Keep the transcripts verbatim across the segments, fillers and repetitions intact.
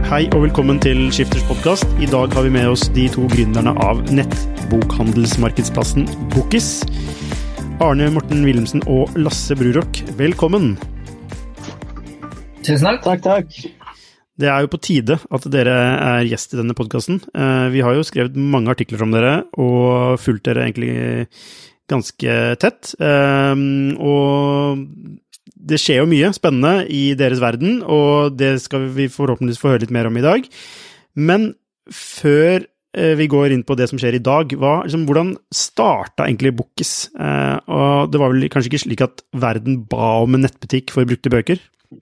Hei og velkommen til Skifters podcast. I dag har vi med oss de to gründerne av nettbokhandelsmarkedsplassen Bookis. Arne Morten Wilhelmsen og Lasse Brurok. Velkommen. Tusen takk. Takk, takk. Det er jo på tide at dere er gjest i denne podcasten. Vi har jo skrevet mange artikler om dere og fulgt dere egentlig ganske tett. Og det skjer jo mye spennende i deres verden, og det skal vi forhåpentligvis få høre litt mer om i dag. Men før vi går inn på det som skjer i dag, hva, liksom, hvordan startet egentlig Bookis? Eh, og det var vel kanskje ikke slik at verden ba om en nettbutikk for brukte bøker?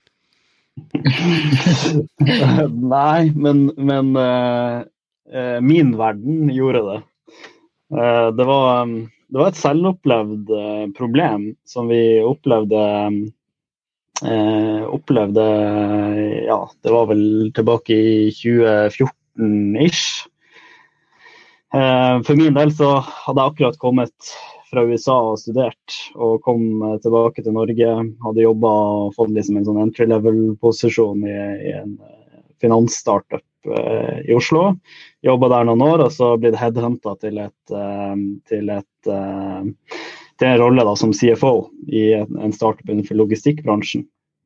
Nei, men, men uh, uh, min verden gjorde det. Uh, det, var, um, det var et selvopplevd uh, problem som vi opplevde um, Uh, opplevde, ja, det var vel tilbake i tjue fjorten-ish. Uh, for min del så hadde jeg akkurat kommet fra U S A og studert, og kom tilbake til Norge, hadde jobbet og fått liksom en sånn entry-level-posisjon i, i en finansstartup uh, i Oslo. Jobbet der noen år, og så ble det headhuntet til et, uh, til et uh, til en rolle da, som C F O i en startup innenfor logistikkbransjen.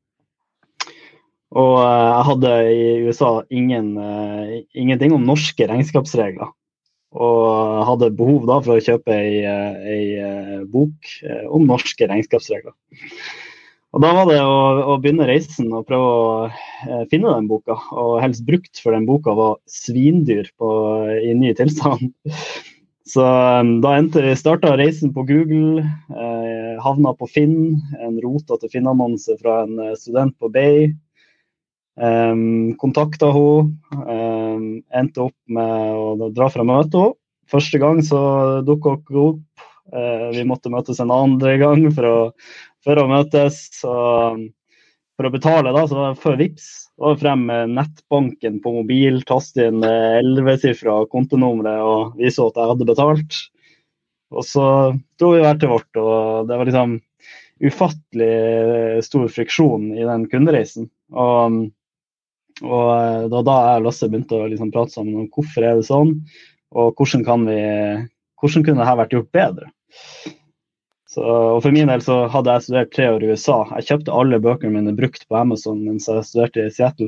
Og uh, jeg hadde i U S A ingen, uh, ingenting om norske regnskapsregler. Og hadde behov da for å kjøpe en, en bok om norske regnskapsregler. Og da var det å, å begynne reisen og prøve å finne den boka. Og helst brukt, for den boka var svindyr på, i ny tilstand. Så da endte vi, startet reisen på Google, eh, havna på Finn, en rotete Finn-annonse fra en student på Bay. Um, kontaktet hun, um, endte opp med å dra fra møtet. Første gang så dukket hun opp. Uh, vi måtte møtes en andre gang for å, for å møtes. Så, for å betale da, så var det før Vips. Og frem med nettbanken på mobil, taste inn elleve-sifra kontonummeret og vise at jeg hadde betalt. Og så dro vi hver til vårt, og det var liksom ufattelig stor friksjon i den kundereisen. Og, og da, da jeg og Lasse begynte å liksom prate sammen om hvorfor er det sånn, og hvordan, kan vi, hvordan kunne dette vært gjort bedre. Så, og for min del så hadde jeg studert tre år i U S A. Jeg kjøpte alle bøkene mine brukt på Amazon mens jeg studerte i Seattle.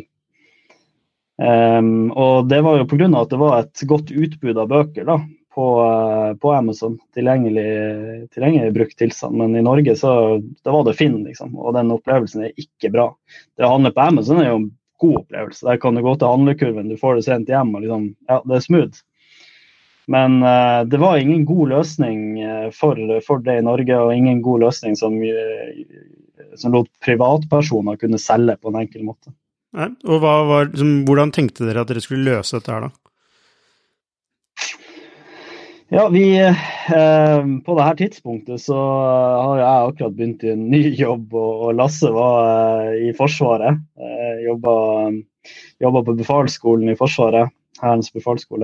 Um, og det var jo på grunn av at det var et godt utbud av bøker da, på, uh, på Amazon, tilgjengelig, tilgjengelig brukt tilstand. Men i Norge så det var det Finn, liksom, og den opplevelsen er ikke bra. Det å handle på Amazon er jo en god opplevelse. Der kan du gå til handlekurven, du får det sendt hjem, og liksom, ja, det er smooth. Men uh, det var ingen god løsning for, for det i Norge, og ingen god løsning som, som lot privatpersoner kunne selge på en enkel måte. Nei, og hva var, liksom, hvordan tenkte dere at dere skulle løse dette her da? Ja, vi, eh, på det her tidspunktet så har jeg akkurat begynt i en ny jobb, og, og Lasse var eh, i Forsvaret. Eh, jobbet, jobbet på befalsskolen i Forsvaret, Hærens befalsskole.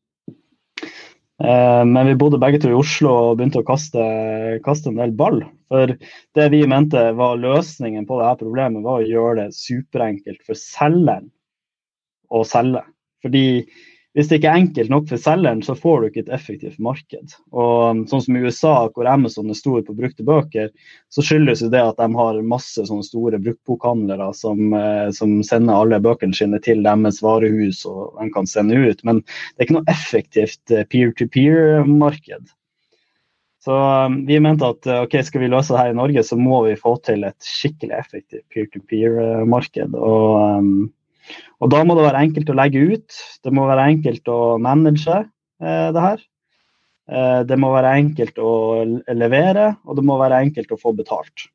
Men vi bodde begge to i Oslo og begynte å kaste, kaste en del ball. For det vi mente var løsningen på dette problemet var å gjøre det superenkelt for selgeren å selge. Fordi hvis det ikke er enkelt nok for selgeren, så får du ikke et effektivt marked. Og sånn som i U S A, hvor Amazon er stor på brukte bøker, så skyldes det at de har masse sånne store bruktbokhandlere som, som sender alle bøkene sine til deres varehus, og de kan sende ut. Men det er ikke noe effektivt peer-to-peer-marked. Så vi mente at ok, skal vi løse det her i Norge, så må vi få til et skikkelig effektivt peer-to-peer-marked. Og Og da må det være enkelt å legge ut, det må være enkelt å manage eh, det her, eh, det må være enkelt å levere, og det må være enkelt å få betalt.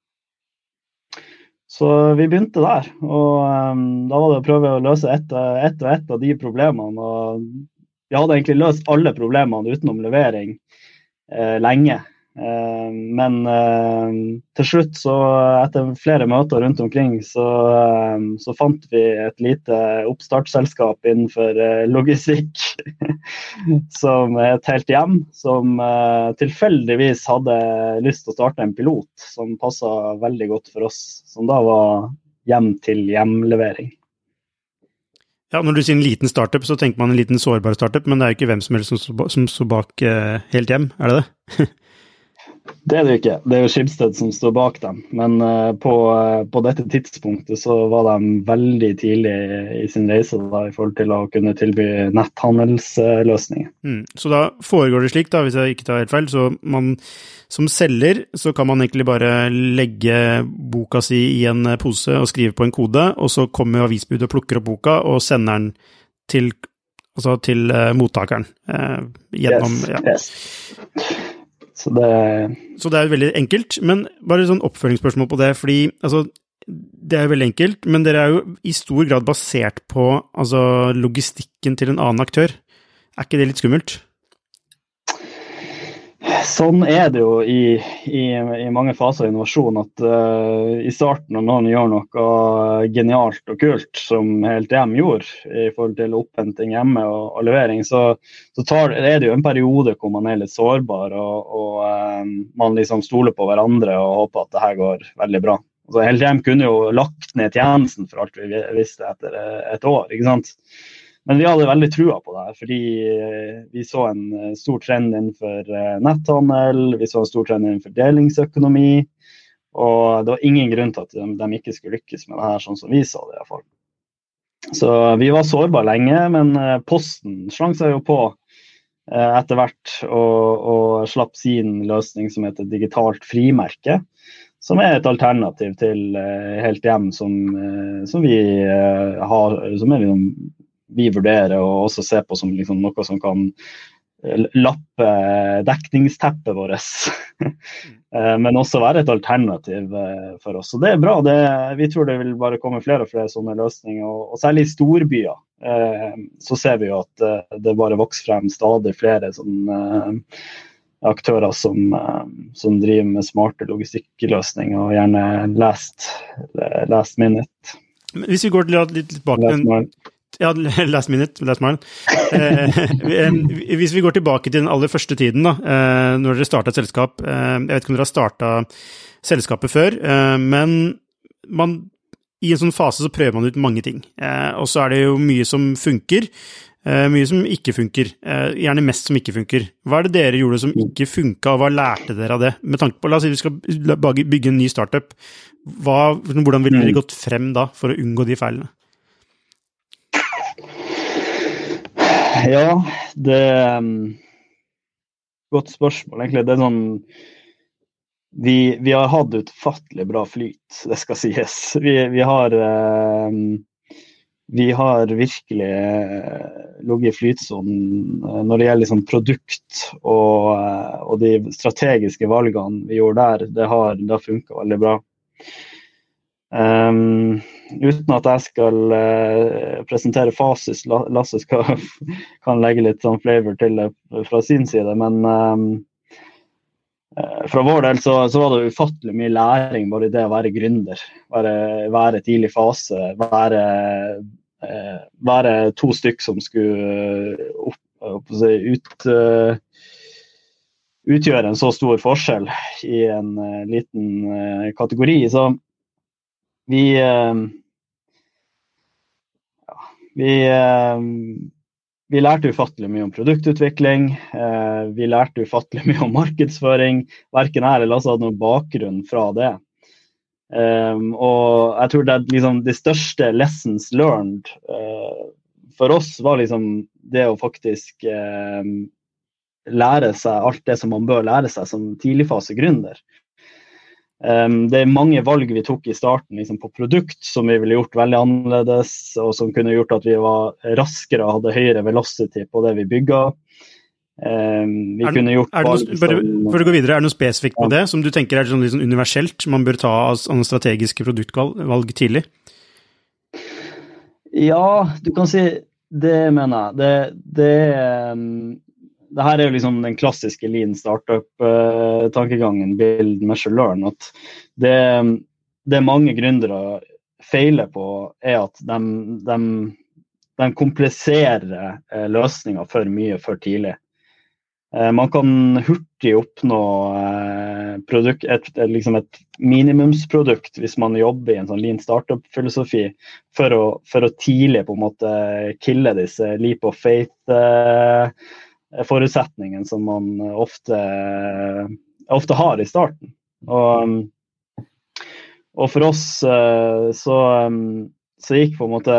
Så vi begynte der, og um, da var det å prøve å løse ett et og ett av de problemene, og vi hadde egentlig løst alle problemene utenom levering eh, lenge. Uh, men uh, til slutt så etter flere møter rundt omkring så, uh, så fant vi et lite oppstartsselskap innenfor uh, logistikk som et helt hjem som uh, tilfeldigvis hadde lyst til å starte en pilot som passet veldig godt for oss, som da var hjem til hjemlevering. Ja, når du sier en liten startup, så tenker man en liten sårbar startup, men det er jo ikke hvem som helst som, som står bak uh, helt hjem, er det det? Det er det jo ikke. Det er jo Schibsted som står bak dem. Men uh, på, uh, på dette tidspunktet så var de veldig tidlig i sin reise da, i forhold til å kunne tilby netthandelsløsninger. Mm. Så da foregår det slik, da, hvis jeg ikke tar helt feil, så man som selger så kan man egentlig bare legge boka si i en pose og skrive på en kode, og så kommer avisbudet og plukker opp boka og sender den til, altså til uh, mottakeren. Uh, gjennom, yes, ja. yes. Så det... så det er veldig enkelt, men bare sånn oppfølgingsspørsmål på det, fordi altså, det er veldig enkelt, men dere er jo i stor grad basert på altså, logistikken til en annen aktør. Er ikke det litt skummelt? Sånn er det jo i, i, i mange faser av innovasjon, at uh, i starten når noen gjør noe genialt og kult, som Helt Hjem gjorde i forhold til opphenting hjemme og, og levering, så, så tar, er det jo en periode hvor man er litt sårbar, og, og um, man liksom stoler på hverandre og håper at det her går veldig bra. Altså, Helt Hjem kunne jo lagt ned tjenesten for alt vi visste etter et år, ikke sant? Men vi hadde veldig trua på det, fordi vi så en stor trend innenfor netthandel, vi så en stor trend innenfor delingsøkonomi, og det var ingen grunn til at de, de ikke skulle lykkes med det her, sånn som vi så det i hvert fall. Så vi var sårbare lenge, men Posten slang seg jo på etter hvert og, og slapp sin løsning som heter digitalt frimerke, som er et alternativ til Helt Hjem som, som vi har, som er liksom vi vurderer og også ser på som liksom noe som kan lappe dekningsteppet vårt, men også være et alternativ for oss. Så det er bra, det, vi tror det vil bare komme flere og flere sånne løsninger, og, og særlig i storbyer så ser vi jo at det bare vokser frem stadig flere sånne aktører som, som driver med smarte logistikkløsninger og gjerne last, last minute. Hvis vi går litt, litt tilbake Ja, last minute, last mile. Eh, hvis vi går tilbake til den aller første tiden, da, eh, når dere startet et selskap, eh, jeg vet ikke om dere har startet selskapet før, eh, men man, i en sånn fase så prøver man ut mange ting. Eh, og så er det jo mye som funker, eh, mye som ikke funker, eh, gjerne mest som ikke funker. Hva er det dere gjorde som ikke funket, og hva lærte dere av det? Med tanke på, la oss si vi skal bygge en ny startup, hva, hvordan ville dere gått frem da for å unngå de feilene? Ja, det er um, godt spørsmål egentlig. Det er sånn, vi, vi har hatt utfattelig bra flyt, det skal sies. Vi, vi, har, um, vi har virkelig uh, ligget i flytsonen uh, når det gjelder liksom, produkt og, uh, og de strategiske valgene vi gjorde der. Det har, det har funket veldig bra. Um, uten at jeg skal uh, presentere fasis, Lasse skal, kan legge litt sånn flavor til det fra sin side, men um, uh, fra vår del så, så var det ufattelig mye læring bare i det å være gründer, være, være tidlig fase, være, uh, være to stykk som skulle opp, opp, ut, uh, utgjøre en så stor forskjell i en uh, liten uh, kategori, så Vi, ja, vi, vi lærte ufattelig mye om produktutvikling, vi lærte ufattelig mye om markedsføring, hverken jeg eller Lasse hadde noen bakgrunn fra det. Og jeg tror det er liksom de største lessons learned for oss var liksom det å faktisk lære seg alt det som man bør lære seg som tidligfase gründer. Um, det er mange valg vi tok i starten liksom på produkt som vi ville gjort veldig annerledes, og som kunne gjort at vi var raskere og hadde høyere velocity på det vi bygget. Um, vi er, kunne gjort er det noe, bare, for å gå videre, er det noe spesifikt på ja. det som du tenker er sånn, liksom universelt man bør ta av strategiske produktvalg tidlig? Ja, du kan si det, mener jeg. Det, det um, Det her er jo liksom den klassiske lean startup-tankegangen, build, measure, learn. At det, det mange gründere feiler på er at de, de, de kompliserer løsninger for mye for tidlig. Man kan hurtig hurtig oppnå eh, produkt, et, et, liksom et minimumsprodukt hvis man jobber i en sånn lean startup-filosofi for å, for å tidlig på en måte kille disse leap of faith-forutsetningene eh, som man ofte, ofte har i starten. Og, og for oss eh, så, så gikk på en måte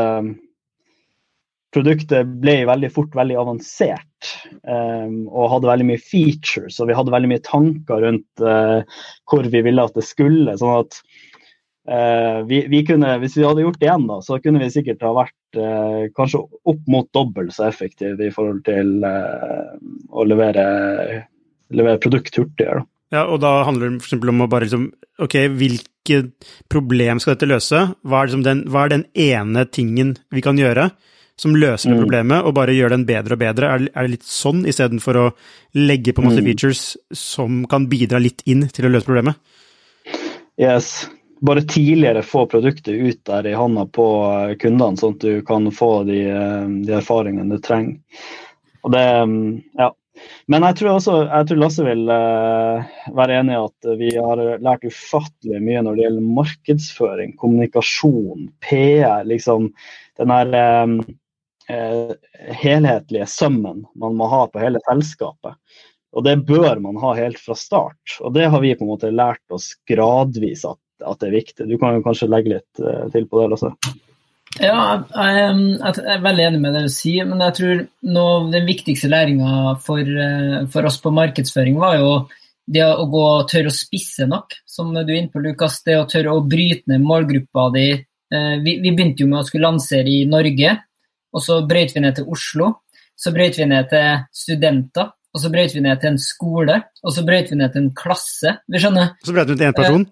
produktet ble veldig fort veldig avansert um, og hadde veldig mye features, og vi hadde veldig mye tanker rundt uh, hvor vi ville at det skulle, sånn at uh, vi, vi kunne, hvis vi hadde gjort det igjen da, så kunne vi sikkert ha vært uh, kanskje opp mot dobbelt så effektiv i forhold til uh, å levere, levere produkt hurtigere. Ja, og da handler det for eksempel om å bare liksom, ok, hvilke problem skal dette løse? Hva er, liksom den, hva er den ene tingen vi kan gjøre som løser det problemet, og bare gjør den bedre og bedre? Er, er det litt sånn, i stedet for å legge på masse mm. features som kan bidra litt inn til å løse problemet? Yes, bare tidligere få produktet ut der i handa på kundene, sånn at du kan få de, de erfaringene du trenger. Og det, ja. Men jeg tror også, jeg tror Lasse vil uh, være enig i at vi har lært ufattelig mye når det gjelder markedsføring, kommunikasjon, P R, liksom den her um, uh, helhetlige sømmen man må ha på hele selskapet. Og det bør man ha helt fra start. Og det har vi på en måte lært oss gradvis at, at det er viktig. Du kan jo kanskje legge litt uh, til på det, Lasse. Ja, jeg, jeg er veldig enig med det du sier, men jeg tror noe av den viktigste læringen for, for oss på markedsføring var jo det å gå og tørre å spisse nok, som du er inne på, Lukas, det å tørre å bryte ned målgruppa di. Vi, vi begynte jo med å skulle lansere i Norge, og så brøt vi ned til Oslo, så brøt vi ned til studenter, og så brøt vi ned til en skole, og så brøt vi ned til en klasse, vi skjønner. Og så brøt vi ned til en person?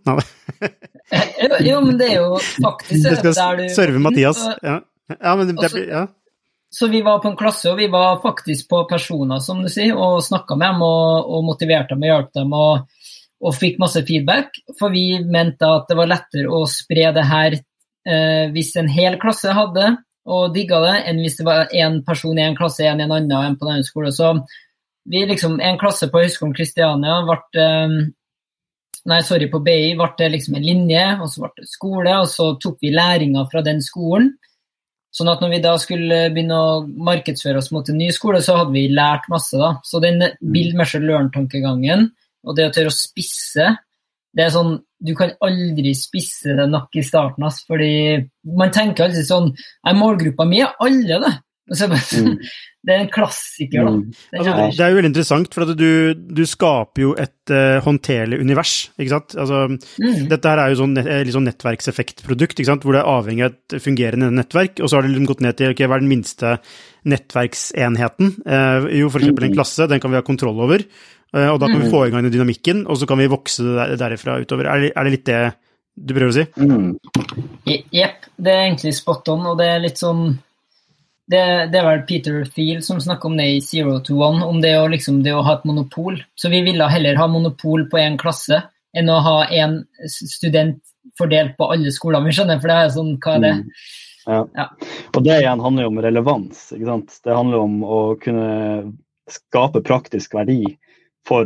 jo, jo, men det er jo faktisk det skal der du, serve Mathias, ja. Ja, men det, det, også, ja. Så vi var på en klasse, og vi var faktisk på personer, som du sier, og snakket med dem, og, og motiverte dem, og hjalp dem, og, og fikk masse feedback, for vi mente at det var lettere å spre det her eh, hvis en hel klasse hadde, og digget det, enn hvis det var en person i en klasse, en i en annen, en på en annen skole. Så vi liksom, en klasse på Høgskolen Kristiania ble, um, nei, sorry, på B I ble det liksom en linje, og så ble det skole, og så tok vi læringer fra den skolen. Sånn at når vi da skulle begynne å markedsføre oss mot en ny skole, så hadde vi lært masse da. Så den build, measure, learn-tankegangen, og det å tørre å spisse, det er sånn, du kan aldri spisse det nok i starten, altså, fordi man tenker alltid sånn, er målgruppa mi er alle det. Så, mm. Det er en klassiker da. Mm. Altså, det er jo veldig interessant, for at du, du skaper jo et uh, håndterlig univers, ikke sant? Altså, mm. Dette her er jo sånn, litt sånn nettverkseffektprodukt, ikke sant? Hvor det er avhengig av et fungerende nettverk, og så har det liksom gått ned til, ok, hva er den minste nettverksenheten? Uh, jo, for eksempel en klasse, den kan vi ha kontroll over, uh, og da kan mm. vi få i gang den dynamikken, og så kan vi vokse der, derifra utover. Er det, er det litt det du prøver å si? Mm. Jepp, det er egentlig spot on, og det er litt sånn Det, det er vel Peter Thiel som snakker om det i Zero to One, om det å, liksom, det å ha et monopol. Så vi ville heller ha monopol på en klasse enn å ha en student fordelt på alle skoler. Vi skjønner, for det er sånn, hva er det? Mm. Ja. Ja. Og det igjen handler jo om relevans, ikke sant? Det handler om å kunne skape praktisk verdi for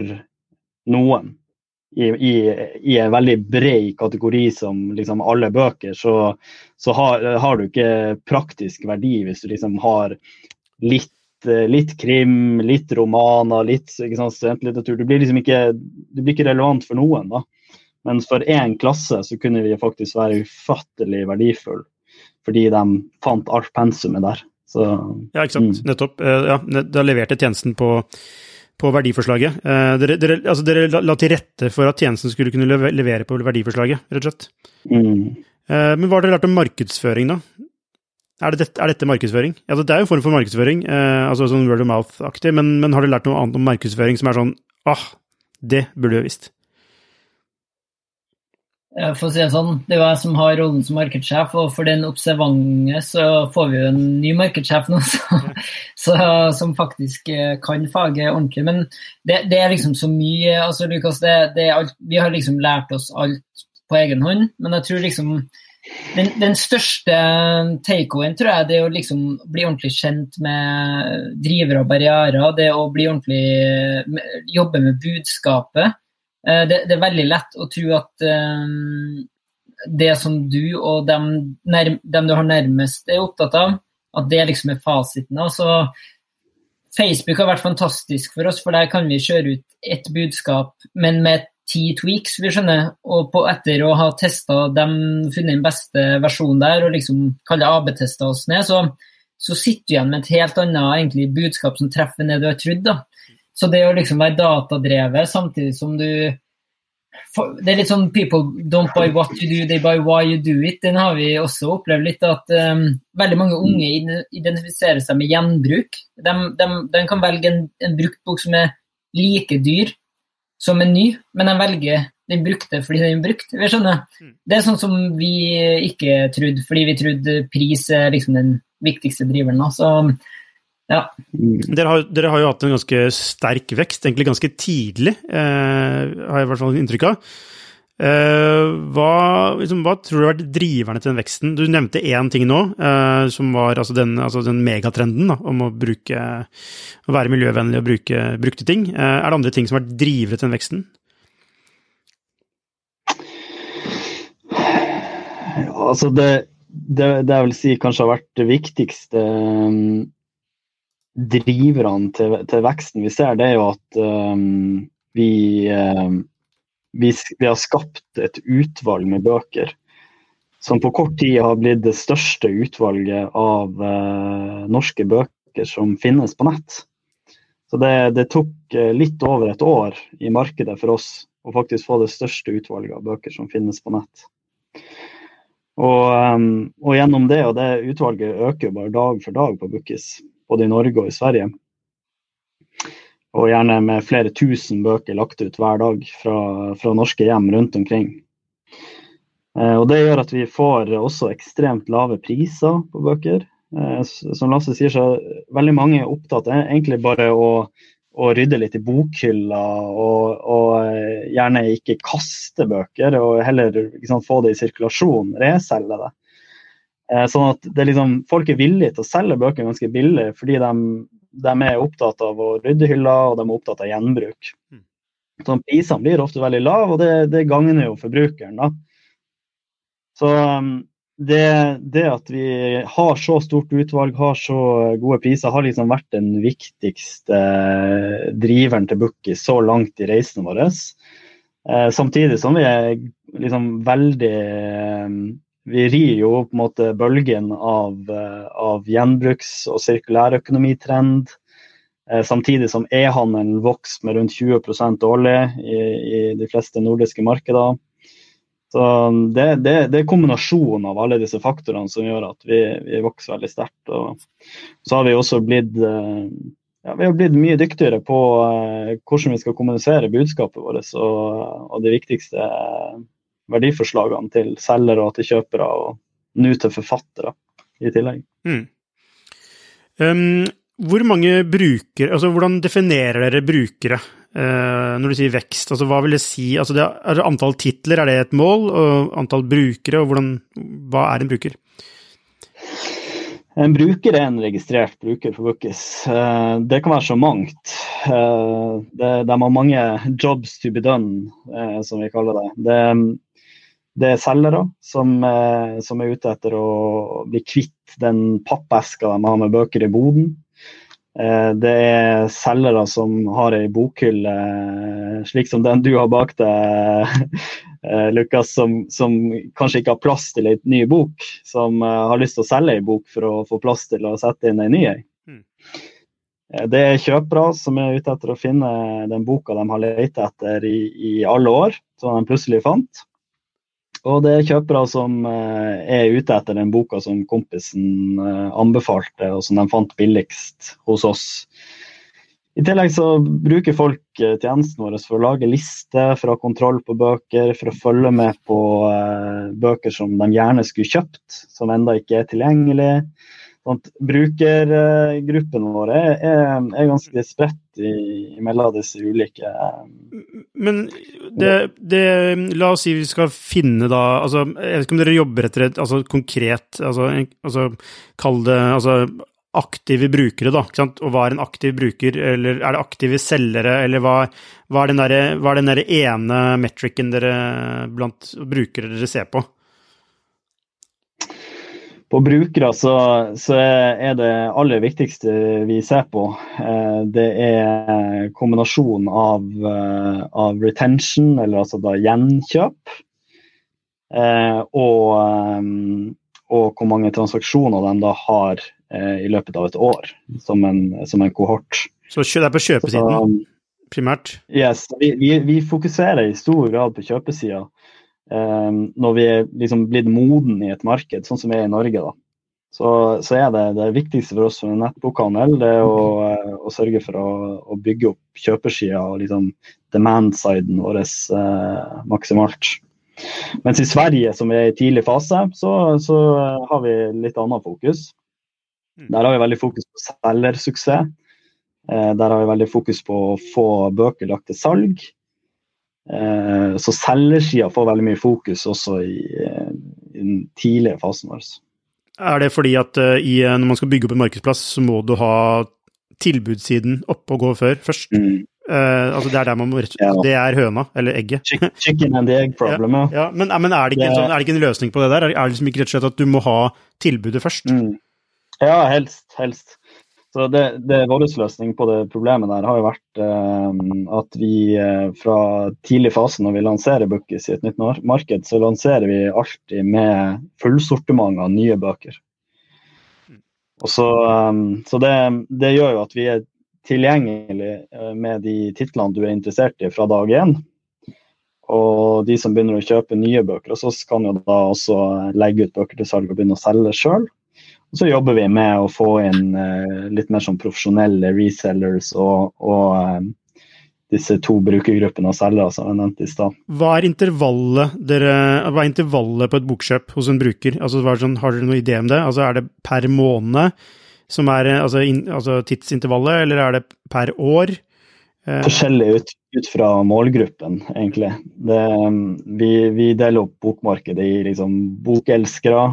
noen. I, i, i en veldig bred kategori som liksom alle bøker, så, så har, har du ikke praktisk verdi hvis du liksom har litt, litt krim, litt romaner, litt ikke sant, studentlitteratur. Du blir liksom ikke, du blir ikke relevant for noen da. Men for en klasse så kunne vi faktisk være ufattelig verdifull, fordi de fant alt pensumet der. Så, ja, ikke sant, mm. nettopp. Ja, da leverte tjenesten på på verdiforslaget. Eh, dere, dere, altså dere la, la til rette for at tjenesten skulle kunne levere på verdiforslaget, rett og slett. Mm. Eh, men hva har dere lært om markedsføring da? Er, det dette, er dette markedsføring? Ja, det er jo en form for markedsføring, eh, altså sånn word of mouth-aktig, men, men har dere lært noe annet om markedsføring som er sånn, ah, det burde vi visst? For å si det sånn, det er jo jeg som har rollen som markedssjef, og for den observante så får vi jo en ny markedssjef nå, så, så, som faktisk kan faget ordentlig. Men det, det er liksom så mye, altså Lukas, det, det er alt, vi har liksom lært oss alt på egen hånd, men jeg tror liksom Den, den største takeawayen tror jeg det er å liksom bli ordentlig kjent med drivere og barrierer, det å bli ordentlig, jobbe med budskapet. Det, det er veldig lett å tro at um, det som du og dem, nærm, dem du har nærmest er opptatt av, at det liksom er fasiten. Altså, Facebook har vært fantastisk for oss, for der kan vi kjøre ut et budskap, men med ti tweaks, vi skjønner, og på, etter å ha testet dem, funnet den beste versjonen der, og liksom kalle A B-testet oss ned, så, så sitter du igjen med et helt annet egentlig, budskap som treffer ned du har trodd. Da. Så det å liksom være datadrevet, samtidig som du det er litt sånn people don't buy what you do, they buy why you do it. Den har vi også opplevd litt at um, veldig mange unge identifiserer seg med gjenbruk. De, de, de kan velge en, en brukt bok som er like dyr som en ny, men de velger den brukte fordi den er brukt. Vi skjønner. Det er sånn som vi ikke trodde, fordi vi trodde pris er liksom den viktigste driveren. Så ja. Dere har, dere har jo hatt en ganske sterk vekst, egentlig ganske tidlig, eh, har jeg i hvert fall inntrykk av. Eh, hva, liksom, hva tror du har vært driverne til den veksten? Du nevnte én ting nå, eh, som var altså den, altså den megatrenden da, om å, bruke, å være miljøvennlig og bruke brukte ting. Eh, er det andre ting som har vært drivere til den veksten? Ja, altså det, det, det jeg vil si kanskje har vært det viktigste um driverne til, til veksten vi ser, det er jo at um, vi, um, vi, vi har skapt et utvalg med bøker som på kort tid har blitt det største utvalget av uh, norske bøker som finnes på nett. Så det, det tok litt over et år i markedet for oss å faktisk få det største utvalget av bøker som finnes på nett. Og, um, og gjennom det, og det utvalget øker bare dag for dag på Bookis, både i Norge og i Sverige. Og gjerne med flere tusen bøker lagt ut hver dag fra, fra norske hjem rundt omkring. Eh, og det gjør at vi får også ekstremt lave priser på bøker. Eh, som Lasse sier, så er veldig mange opptatt er egentlig bare å, å rydde litt i bokhylla og, og gjerne ikke kaste bøker, og heller ikke sant, få det i sirkulasjon, reselge det. Sånn at det er liksom, folk er villige til å selge bøker ganske billig, fordi de, de er opptatt av å rydde hylla, og de er opptatt av gjenbruk. Så prisene blir ofte veldig lav, og det, det gagner jo forbrukeren. Da. Så det, det at vi har så stort utvalg, har så gode priser, har liksom vært den viktigste driveren til Bookis så langt i reisen vår. Samtidig som vi er liksom veldig... Vi rir jo på en måte bølgen av, av gjenbruks- og sirkulærøkonomitrend, eh, samtidig som e-handelen vokser med rundt tjue prosent årlig i, i de fleste nordiske markeder. Så det, det, det er kombinasjonen av alle disse faktorene som gjør at vi, vi vokser veldig sterkt. Og så har vi også blitt, eh, ja, vi har blitt mye dyktigere på eh, hvordan vi skal kommunisere budskapet vårt, og, og det viktigste er verdiforslagene til selgere og til kjøpere, og nå til forfattere i tillegg. Mm. Um, hvor mange brukere, altså hvordan definerer dere brukere uh, når du sier vekst? Altså hva vil det si? Altså det er det antall titler, er det et mål? Og antall brukere, og hvordan, hva er en bruker? En bruker er en registrert bruker for Bookis. Uh, det kan være så mangt. Uh, det, de har mange jobs to be done, uh, som vi kaller det. Det Det er selgere som, eh, som er ute etter å bli kvitt den pappeska de har med bøker i boden. Eh, det er selgere som har en bokhylle, slik som den du har bak deg, eh, Lukas, som, som kanskje ikke har plass til en ny bok, som eh, har lyst til å selge en bok for å få plass til å sette inn en ny. Mm. Eh, det er kjøpere som er ute etter å finne den boka de har lett etter i, i alle år, som de plutselig fant. Og det er kjøpere som uh, er ute etter den boka som kompisen uh, anbefalte, og som de fant billigst hos oss. I tillegg så bruker folk uh, tjenesten vår for å lage lister, for å ha kontroll på bøker, for å følge med på uh, bøker som de gjerne skulle kjøpt, som enda ikke er tilgjengelig. Sånn at brukergruppen vår er, er, er ganske spredt i, i mellom disse ulike. Men det, det, la oss si vi skal finne da, altså, jeg vet ikke om dere jobber etter et altså, konkret, altså, altså, kall det altså, aktive brukere da, ikke sant? Og hva er en aktiv bruker, eller er det aktive selgere, eller hva, hva er den der, hva er den der ene metricen dere blant brukere dere ser på? På brukere så, så er det aller viktigste vi ser på, det er kombinasjon av, av retention, eller altså da gjenkjøp, og, og hvor mange transaksjoner de da har i løpet av et år, som en, som en kohort. Så det er på kjøpesiden, så, primært? Yes, vi, vi, vi fokuserer i stor grad på kjøpesiden, Um, når vi er liksom blitt moden i et marked, sånn som vi er i Norge da. Så, så er det det viktigste for oss som en nettbokhandel, det er å, å sørge for å, å bygge opp kjøpersiden og liksom demand-siden vår uh, maksimalt. Mens i Sverige, som er i tidlig fase, så, så har vi litt annet fokus. Der har vi veldig fokus på selgersuksess. Uh, der har vi veldig fokus på å få bøker lagt til salg. Så selgersiden får veldig mye fokus også i, i den tidlige fasen vår. Er det fordi at uh, i, når man skal bygge opp en markedsplass, så må du ha tilbudssiden opp og gå før først? Mm. Uh, altså det er der man må rett og slett, ja. Det er høna, eller egget. Chicken and the egg problem, ja. ja. Men, men er, det ikke en sånn, er det ikke en løsning på det der? Er det liksom ikke rett og slett at du må ha tilbudet først? Mm. Ja, helst, helst. Så det, det vår løsning på det problemet der har jo vært eh, at vi eh, fra tidlig fase når vi lanserer Bookis i et nytt marked, så lanserer vi alltid med fullsortiment av nye bøker. Og så, um, så det, det gjør jo at vi er tilgjengelige med de titlene du er interessert i fra dag én. Og de som begynner å kjøpe nye bøker, og så kan jo da også legge ut bøker til salg og begynne å selge selv. Og så jobber vi med å få inn uh, litt mer sånn profesjonelle resellers og, og uh, disse to brukergruppene av selgere som jeg nevnte i sted. Hva er intervallet, dere, hva er intervallet på et bokkjøp hos en bruker? Altså, sånn, har dere noen idé om det? Altså, er det per måned som er altså, in, altså tidsintervallet, eller er det per år? Uh, Forskjellig ut, ut fra målgruppen, egentlig. Det, um, vi, vi deler opp bokmarkedet i liksom, bokelskere,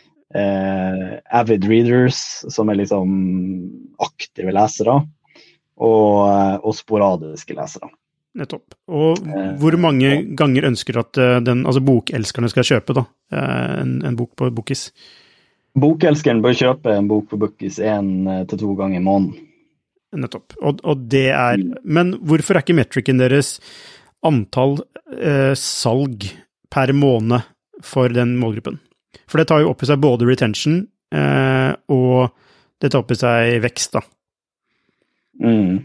Uh, avid readers, som er liksom aktive lesere, og, og sporadiske lesere. Nettopp. Og hvor mange uh, ganger ønsker at den, altså bokelskerne skal kjøpe da, en, en bok på Bookis? Bokelskeren bør kjøpe en bok på Bookis en til to ganger i måneden. Nettopp. Og, og det er, mm. Men hvorfor er ikke metricen deres antall uh, salg per måned for den målgruppen? For det tar jo opp i seg både retention eh, og det tar opp i seg vekst da. Mm.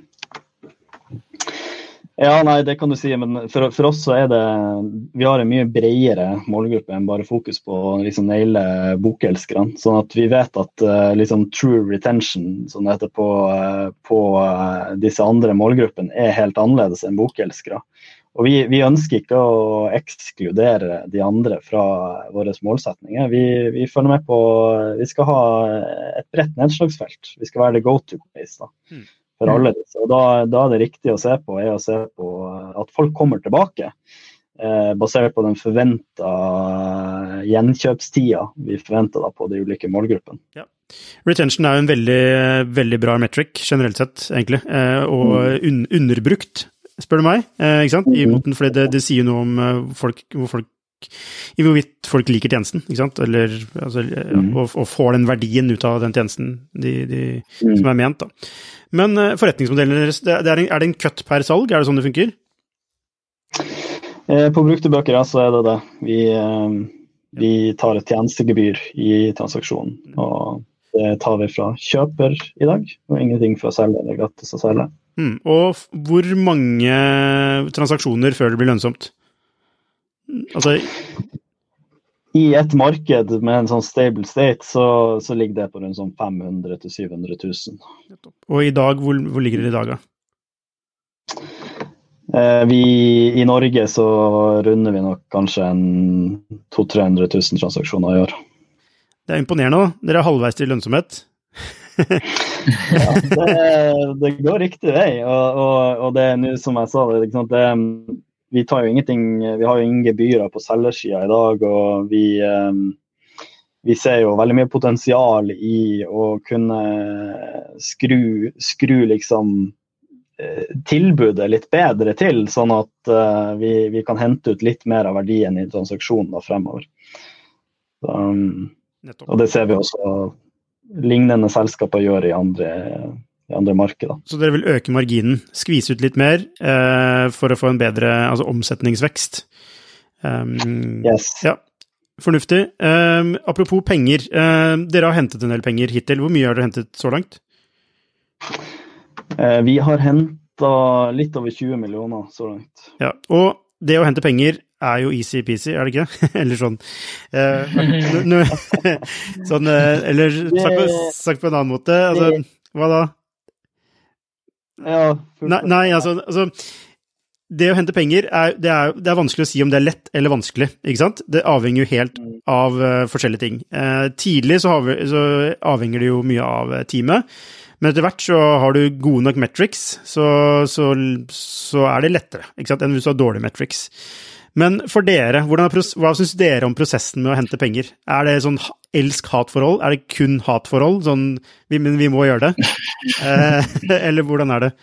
Ja, nei, det kan du si, men for, for oss så er det, vi har en mye bredere målgruppe enn bare fokus på liksom naile bokelskerne, sånn at vi vet at uh, liksom true retention, som det heter på, uh, på uh, disse andre målgruppen, er helt annerledes enn bokelskere. Og vi, vi ønsker ikke å ekskludere de andre fra våre målsetninger. Vi, vi følger med på, vi skal ha et bredt nedslagsfelt. Vi skal være det go-to-place da, for alle disse. Og da, da er det riktig å se på, er å se på at folk kommer tilbake, eh, basert på den forventet gjenkjøpstida vi forventer da på de ulike målgruppene. Ja. Retention er jo en veldig, veldig bra metric, generelt sett, egentlig, eh, og un, underbrukt. Spør du meg, eh, ikke sant? I måten, fordi det, det sier noe om uh, folk, hvor folk, i hvorvidt folk liker tjenesten, ikke sant? Eller, altså, ja, og, og får den verdien ut av den tjenesten de, de, mm. som er ment da. Men uh, forretningsmodellen deres, det, det er, en, er det en cut per salg? Er det sånn det funker? Eh, på brukte bøker, ja, så er det det. Vi, eh, vi tar et tjenestegebyr i transaksjonen, og det tar vi fra kjøper i dag, og ingenting fra selger, det er gratis å selge. Mm. Og hvor mange transaksjoner før det blir lønnsomt? Altså... I et marked med en sånn stable state, så, så ligger det på rundt sånn fem hundre til syv hundre tusen. Og i dag, hvor, hvor ligger det i dag da? Eh, vi, I Norge så runder vi nok kanskje en to til tre hundre tusen transaksjoner i år. Det er imponerende da. Dere er halvveis til lønnsomhet. Ja, det, det går riktig vei, og, og, og det er nå som jeg sa, det, ikke sant, det, vi tar jo ingenting, vi har jo ingen gebyrer på selgersiden i dag, og vi, vi ser jo veldig mye potensial i å kunne skru, skru liksom tilbudet litt bedre til, sånn at vi, vi kan hente ut litt mer av verdien i transaksjonen da fremover. Så, og det ser vi også lignende selskaper gjør i andre, i andre markeder. Så dere vil øke marginen, skvise ut litt mer eh, for å få en bedre altså omsetningsvekst? Um, yes. Ja, fornuftig. Um, apropos penger, uh, dere har hentet en del penger hittil. Hvor mye har dere hentet så langt? Uh, vi har hentet litt over tjue millioner så langt. Ja, og det å hente penger er jo easy-peasy, er det ikke? Eller sånn. Eh, n- n- sånn eh, eller sagt på, sagt på en annen måte. Altså, hva da? Ja. Nei, nei altså, altså, det å hente penger, er, det, er, det er vanskelig å si om det er lett eller vanskelig, ikke sant? Det avhenger jo helt av uh, forskjellige ting. Eh, tidlig så, har vi, så avhenger det jo mye av uh, teamet, men etter hvert så har du gode nok metrics, så, så, så er det lettere, ikke sant? Enn hvis du har dårlige metrics. Men for dere, hvordan er, hva synes dere om prosessen med å hente penger? Er det sånn elsk-hatforhold? Er det kun hatforhold? Sånn, vi, men vi må gjøre det? Eh, eller hvordan er det?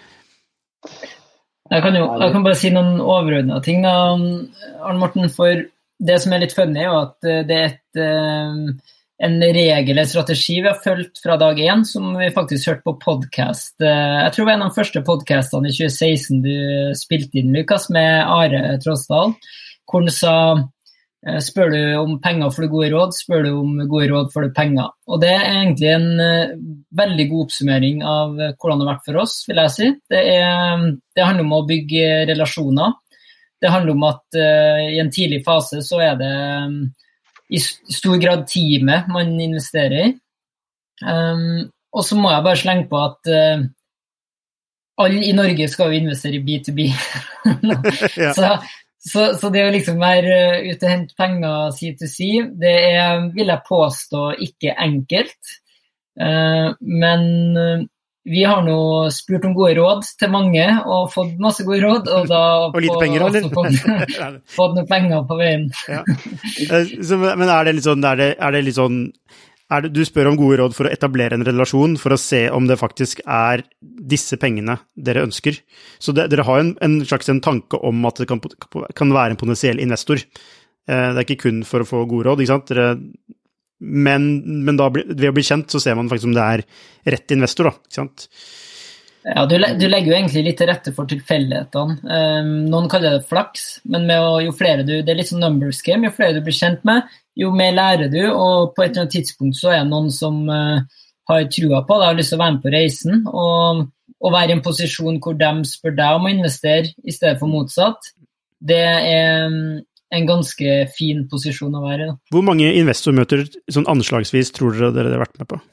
Jeg kan jo jeg kan bare si noen overordnede ting da, Arne Morten, for det som er litt funny er jo at det er et, en regel eller strategi vi har følt fra dag én, som vi faktisk hørte på podcast. Jeg tror det var en av de første podcastene i tjue seksten du spilte inn, Lukas, med Are Trosdal, hvor han sa, spør du om penger for det gode råd, spør du om gode råd for det penger. Og det er egentlig en uh, veldig god oppsummering av hvordan det har vært for oss, vil jeg si. Det, er, det handler om å bygge relasjoner. Det handler om at uh, i en tidlig fase så er det um, i stor grad teamet man investerer i. Um, og så må jeg bare slenge på at uh, alle i Norge skal jo investere i B to B. Ja. så Så, så det å liksom være ute og hente penger C to C, det er, vil jeg påstå, ikke enkelt. Uh, men vi har nå spurt om gode råd til mange, og fått masse gode råd, og da og lite på, penger, eller? Fått, fått noen penger på veien. Ja. Så, men er det litt sånn, er det, er det litt sånn er det, du spør om gode råd for å etablere en relasjon, for å se om det faktisk er disse pengene dere ønsker. Så det, dere har en, en slags en tanke om at det kan, kan være en potensiell investor. Eh, det er ikke kun for å få gode råd, ikke sant? Dere, men, men da, ved å bli kjent, så ser man faktisk om det er rett investor, da, ikke sant? Ja, du, du legger jo egentlig litt til rette for tilfeldighetene. Um, noen kaller det flaks, men med å, jo flere du, det er litt sånn numbers game, jo flere du blir kjent med, jo mer lærer du, og på et eller annet tidspunkt så er det noen som uh, har trua på det, har lyst til å være med på reisen, og, og være i en posisjon hvor de spør deg om å investere i stedet for motsatt. Det er um, en ganske fin posisjon å være i. Hvor mange investormøter sånn anslagsvis tror dere dere har vært med på?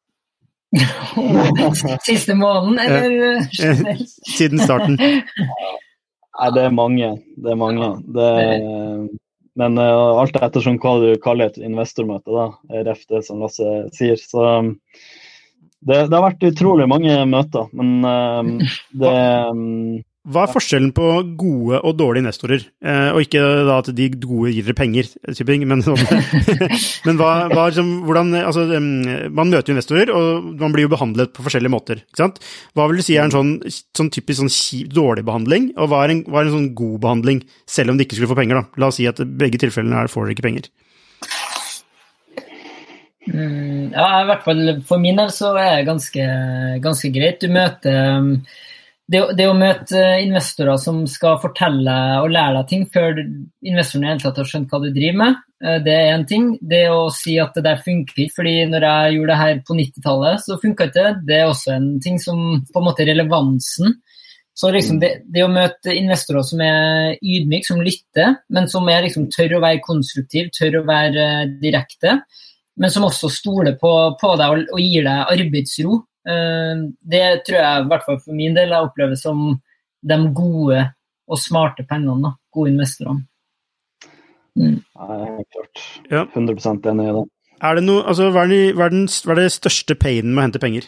Siste måneden, eller? Siden starten. Nei, det er mange. Det er mange. Det er, men uh, alt ettersom hva du kaller et investormøte, da, er ref det som Lasse sier. Så um, det, det har vært utrolig mange møter, men um, det um, Hva er forskjellen på gode og dårlige investorer? Eh, og ikke da at de gode gir dere penger, men, men hva, hva liksom, hvordan, altså, man møter jo investorer, og man blir jo behandlet på forskjellige måter, ikke sant? Hva vil du si er en sånn, sånn typisk sånn dårlig behandling, og hva er, en, hva er en sånn god behandling, selv om de ikke skulle få penger da? La oss si at begge tilfellene her får dere ikke penger. Mm, ja, i hvert fall for min del så er det ganske, ganske greit. Du møter... Det, det å møte investorer som skal fortelle og lære deg ting før investorene egentlig har skjønt hva du driver med, det er en ting. Det å si at det der funker ikke, fordi når jeg gjorde det her på nittitallet, så funket ikke det. Det er også en ting som på en måte er relevansen. Så liksom det, det å møte investorer som er ydmyk, som lytter, men som er liksom tør å være konstruktiv, tør å være direkte, men som også stoler på, på deg og, og gir deg arbeidsro. Det tror jeg, i hvert fall for min del, jeg opplever som de gode og smarte pengene, gode investorene. Mm. Ja, helt klart. hundre prosent enig i det. Er det noe, altså, hva er, den, hva, er den, hva er det største painen med å hente penger?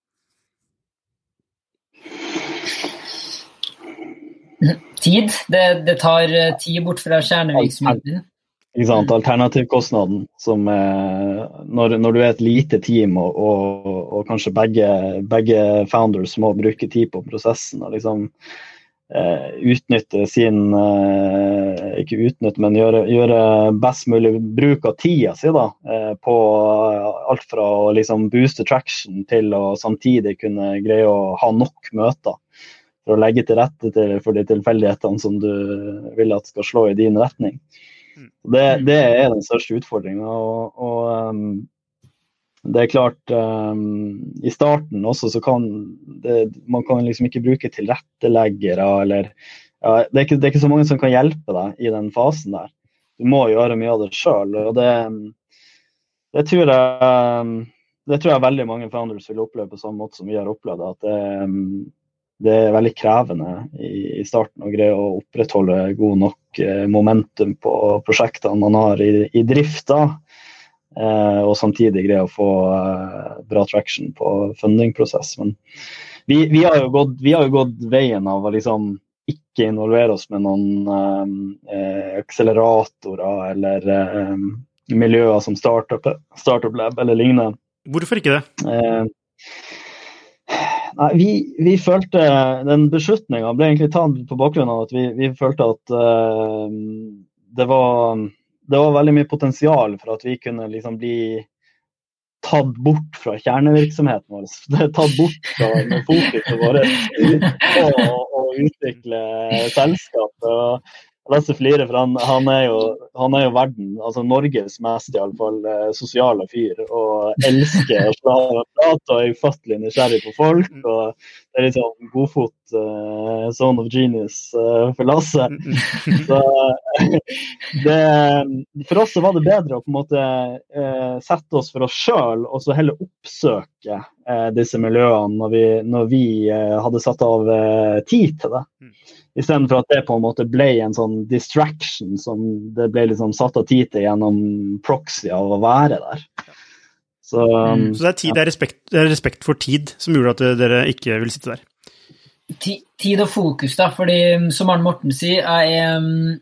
Tid. Det, det tar tid bort fra kjernevirksomheten. Ikke sant, alternativkostnaden, som er, når, når du er et lite team, og, og, og kanskje begge, begge founders må bruke tid på prosessen, og liksom eh, utnytte sin, eh, ikke utnytte, men gjøre, gjøre best mulig bruk av tida si da, eh, på alt fra å liksom booste traction til å samtidig kunne greie å ha nok møter, for å legge til rette til, for de tilfeldighetene som du vil at skal slå i din retning. Det, det er den største utfordringen, og, og um, det er klart um, i starten også så kan det, man kan liksom ikke bruke tilretteleggere, eller ja, det, er ikke, det er ikke så mange som kan hjelpe deg i den fasen der. Du må gjøre mye av det selv, og det, det, tror jeg, det tror jeg veldig mange founders vil oppleve på samme måte som vi har opplevd, at det Det er veldig krevende i, i starten å greie å opprettholde god nok eh, momentum på prosjektene man har i, i drifta, eh, og samtidig greie å få eh, bra traction på fundingprosess. Men vi, vi, har jo gått, vi har jo gått veien av å liksom ikke involvere oss med noen eh, akseleratorer eller eh, miljøer som Startup, Startup Lab eller lignende. Hvorfor ikke det? Eh, Nei, vi, vi følte, den beslutningen ble egentlig tatt på bakgrunn av at vi, vi følte at uh, det, var, det var veldig mye potensial for at vi kunne liksom bli tatt bort fra kjernevirksomheten vår. Det er tatt bort fra med fokuset vårt å, å utvikle selskap. Og Lasse flirer, for han, han, er jo, han er jo verden, altså Norges mest i alle fall sosiale fyr, og elsker å prate og er ufattelig nysgjerrig på folk, og det er litt sånn godfot uh, zone of genius uh, for Lasse. Så det, for oss så var det bedre å på en måte uh, sette oss for oss selv, og så heller oppsøke uh, disse miljøene når vi, når vi uh, hadde satt av uh, tid til det. I stedet for at det på en måte ble en sånn distraction som det ble liksom satt av tid til gjennom proxy av å være der. Så, mm. Så det er, tid, ja. det, er respekt, det er respekt for tid som gjorde at dere ikke vil sitte der? Tid og fokus da, fordi som Arne Morten sier, er, um,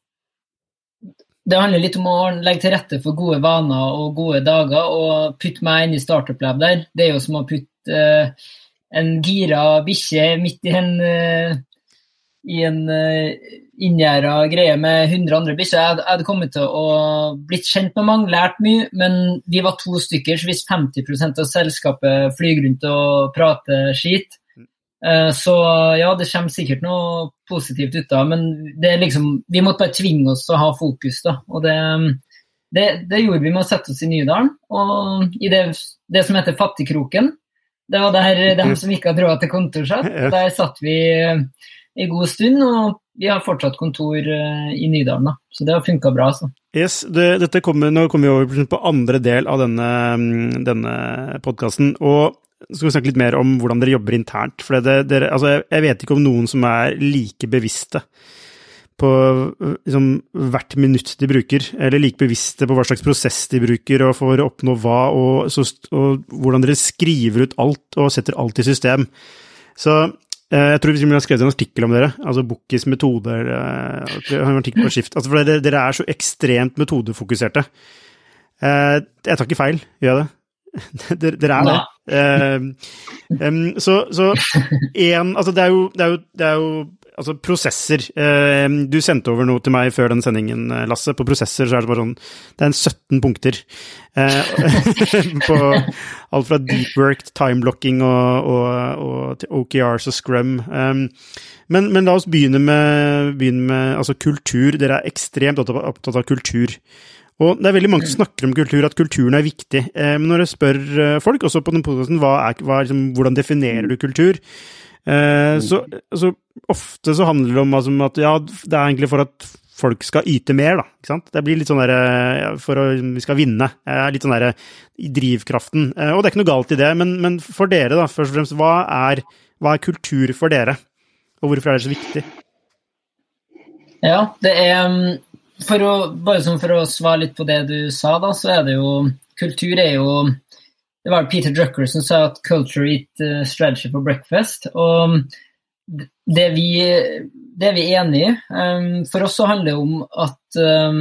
det handler litt om å legge til rette for gode vaner og gode dager, og putte meg inn i Startup Lab der. Det er jo som å putte uh, en gira bikkje midt i en... Uh, i en uh, inngjerdet greie med hundre andre bikkjer. Jeg, jeg hadde kommet til å blitt kjent med mange, lært mye, men vi var to stykker, så hvis femti prosent av selskapet flyr rundt og prater skit, uh, så ja, det kommer sikkert noe positivt ut av, men det er liksom, vi måtte bare tvinge oss til å ha fokus da, og det, det, det gjorde vi med å sette oss i Nydalen, og i det, det som heter Fattigkroken, det var der de som ikke hadde råd til kontor satt, der satt vi i god stund, og vi har fortsatt kontor uh, i Nydalen, da. Så det har funket bra, altså. Yes, det, dette kommer, nå kommer vi over på andre del av denne, denne podcasten, og skal vi snakke litt mer om hvordan dere jobber internt, for det, dere, altså, jeg vet ikke om noen som er like bevisste på liksom, hvert minutt de bruker, eller like bevisste på hva slags prosess de bruker, og for å oppnå hva, og, så, og hvordan dere skriver ut alt, og setter alt i system. Så jeg tror vi har skrevet en artikkel om dere, altså Bookis metoder, en artikkel på Skift, altså for dere, dere er så ekstremt metodefokuserte. Jeg tar ikke feil, gjør jeg det? Dere, dere er det. Så, så en, altså det er jo, det er jo, det er jo altså prosesser. Du sendte over noe til meg før den sendingen, Lasse. På prosesser så er det bare sånn, det er en sytten punkter. På alt fra deep work, time blocking og, og, og til O K Rs og Scrum. Men, men la oss begynne med, begynne med altså kultur. Dere er ekstremt opptatt av kultur. Og det er veldig mange som snakker om kultur, at kulturen er viktig. Men når jeg spør folk, også på den podcasten, hva er, hva er liksom, hvordan definerer du kultur? Eh, så, så ofte så handler det om altså, at ja, det er egentlig for at folk skal yte mer da, ikke sant? Det blir litt sånn der, ja, for å, vi skal vinne, eh, litt sånn der i drivkraften, eh, og det er ikke noe galt i det, men, men for dere da, først og fremst, hva er, hva er kultur for dere, og hvorfor er det så viktig? Ja, det er, for å, bare som for å svare litt på det du sa da, så er det jo kultur er jo, det var Peter Drucker som sa at culture eat uh, strategy for breakfast, og det vi, det vi er enige i, um, for oss så handler det om at um,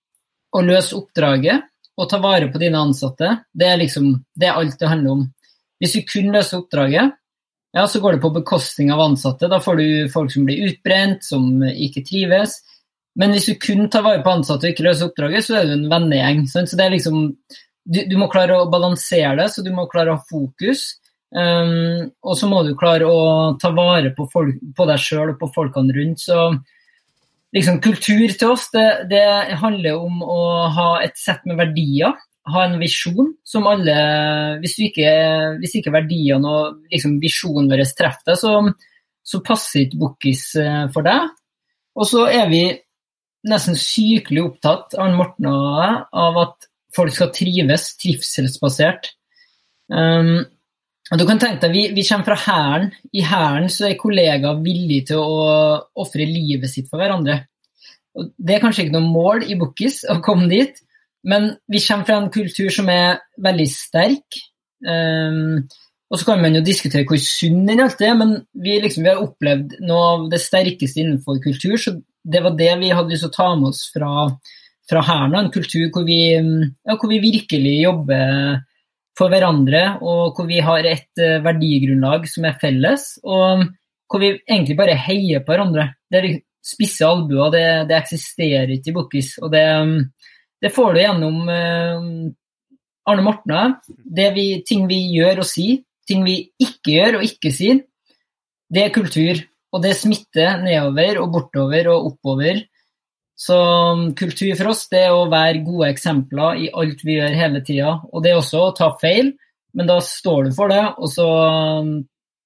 å løse oppdraget og ta vare på dine ansatte, det er liksom, det er alt det handler om. Hvis vi kun løser oppdraget, ja, så går det på bekostning av ansatte. Da får du folk som blir utbrent, som ikke trives. Men hvis du kun tar vare på ansatte og ikke løser oppdraget, så er du en vennegjeng. Så det er liksom, du, du må klare å balansere det, så du må klare å ha fokus. Um, og så må du klare å ta vare på, folk, på deg selv og på folkene rundt. Så liksom, kultur til oss, det, det handler om å ha et sett med verdier, ha en visjon som alle, hvis, du ikke, hvis ikke verdiene og liksom, visjonen vår treffer deg, så, så passer ikke Bookis for deg. Og så er vi nesten sykelig opptatt, Arne Morten og jeg, av at folk skal trives, trivselsbasert. Um, og du kan tenke deg, vi, vi kommer fra hæren. I hæren så er kollegaer villige til å offre livet sitt for hverandre. Og det er kanskje ikke noe mål i Bookis å komme dit, men vi kommer fra en kultur som er veldig sterk, um, og så kan man jo diskutere hvor sunn den alt er, men vi, liksom, vi har opplevd noe av det sterkeste innenfor kultur, så det var det vi hadde lyst til å ta med oss fra, fra her nå, en kultur hvor vi, ja, hvor vi virkelig jobber for hverandre, og hvor vi har et verdigrunnlag som er felles, og hvor vi egentlig bare heier på hverandre. Det er spisse albuer, det, det eksisterer ikke i Bookis, og det Det får du gjennom uh, Arne Morten. Det vi, ting vi gjør og sier, ting vi ikke gjør og ikke sier, det er kultur. Og det smitter nedover og bortover og oppover. Så um, kultur for oss, det er å være gode eksempler i alt vi gjør hele tiden. Og det er også å ta feil, men da står du for det, og så um,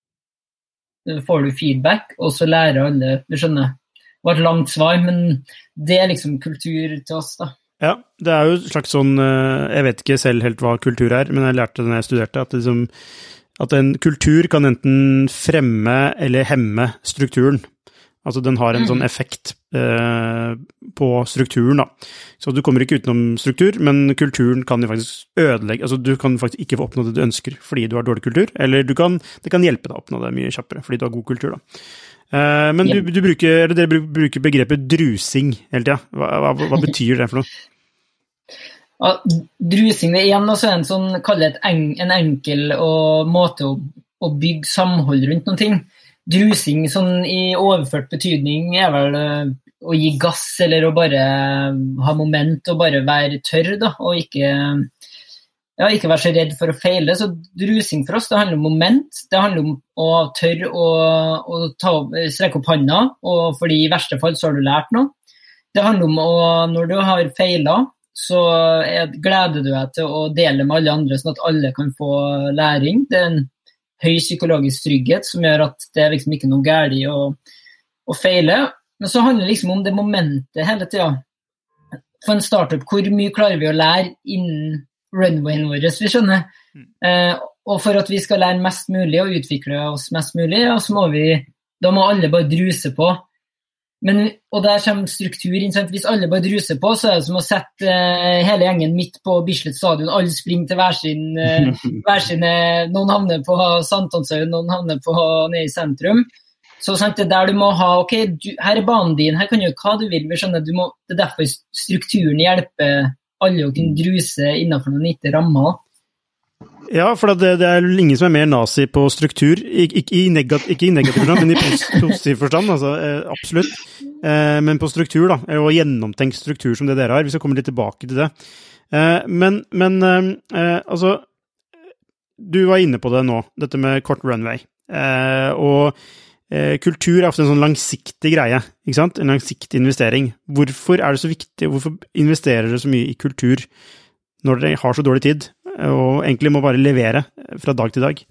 får du feedback, og så lærer alle, du skjønner. Det var et langt svar, men det er liksom kultur til oss da. Ja, det er jo et slags sånn, jeg vet ikke selv helt hva kultur er, men jeg lærte det når jeg studerte, at, liksom, at en kultur kan enten fremme eller hemme strukturen. Altså den har en sånn effekt eh, på strukturen da. Så du kommer ikke utenom struktur, men kulturen kan jo faktisk ødelegge, altså du kan faktisk ikke få oppnå det du ønsker fordi du har dårlig kultur, eller du kan, det kan hjelpe deg å oppnå det mye kjappere fordi du har god kultur da. Uh, men du, du bruker, eller dere bruker begrepet drusing hele tiden. Hva, hva, hva betyr det for noe? Ja, drusing det er igjen også en sånn, kall det en, en enkel og måte å, å bygge samhold rundt noen ting. Drusing sånn i overført betydning er vel uh, å gi gass eller å bare ha moment og bare være tørr da, og ikke Ja, ikke være så redd for å feile, så drusing for oss, det handler om moment, det handler om å tørre å, å ta, strekke opp handa, og fordi i verste fall så har du lært noe. Det handler om å, når du har feilet, så er, gleder du deg til å dele med alle andre, sånn at alle kan få læring. Det er en høy psykologisk trygghet, som gjør at det er liksom ikke noe galt i å, å feile. Men så handler det liksom om det momentet hele tiden. For en startup, hvor mye klarer vi å lære innen runwayen vår, vi skjønner. Eh, og for at vi skal lære mest mulig og utvikle oss mest mulig, ja, så må vi, da må alle bare druse på. Men, og der kommer struktur inn, sant? Hvis alle bare druser på, så er det som å sette eh, hele gjengen midt på Bislett stadion, alle springer til hver sin, eh, hver sin eh, noen havner på Sankthanshaugen, noen havner på nede i sentrum. Så sant, det er der du må ha, ok, du, her er banen din, her kan du gjøre hva du vil, vi skjønner, du må, det er derfor strukturen hjelper alle å kunne druse innenfor noen gitte rammer. Ja, for det, det er ingen som er mer nazi på struktur, ikke, ikke, i, negat, ikke i negativ forstand, men i positiv forstand, altså, eh, absolutt. Eh, men på struktur da, og gjennomtenkt struktur som det dere har, vi skal komme litt tilbake til det. Eh, men, men eh, altså, du var inne på det nå, dette med kort runway, eh, og eh, kultur er ofte en sånn langsiktig greie, ikke sant? En langsiktig investering. Hvorfor er det så viktig, hvorfor investerer dere så mye i kultur når dere har så dårlig tid, og egentlig må bare levere fra dag til dag?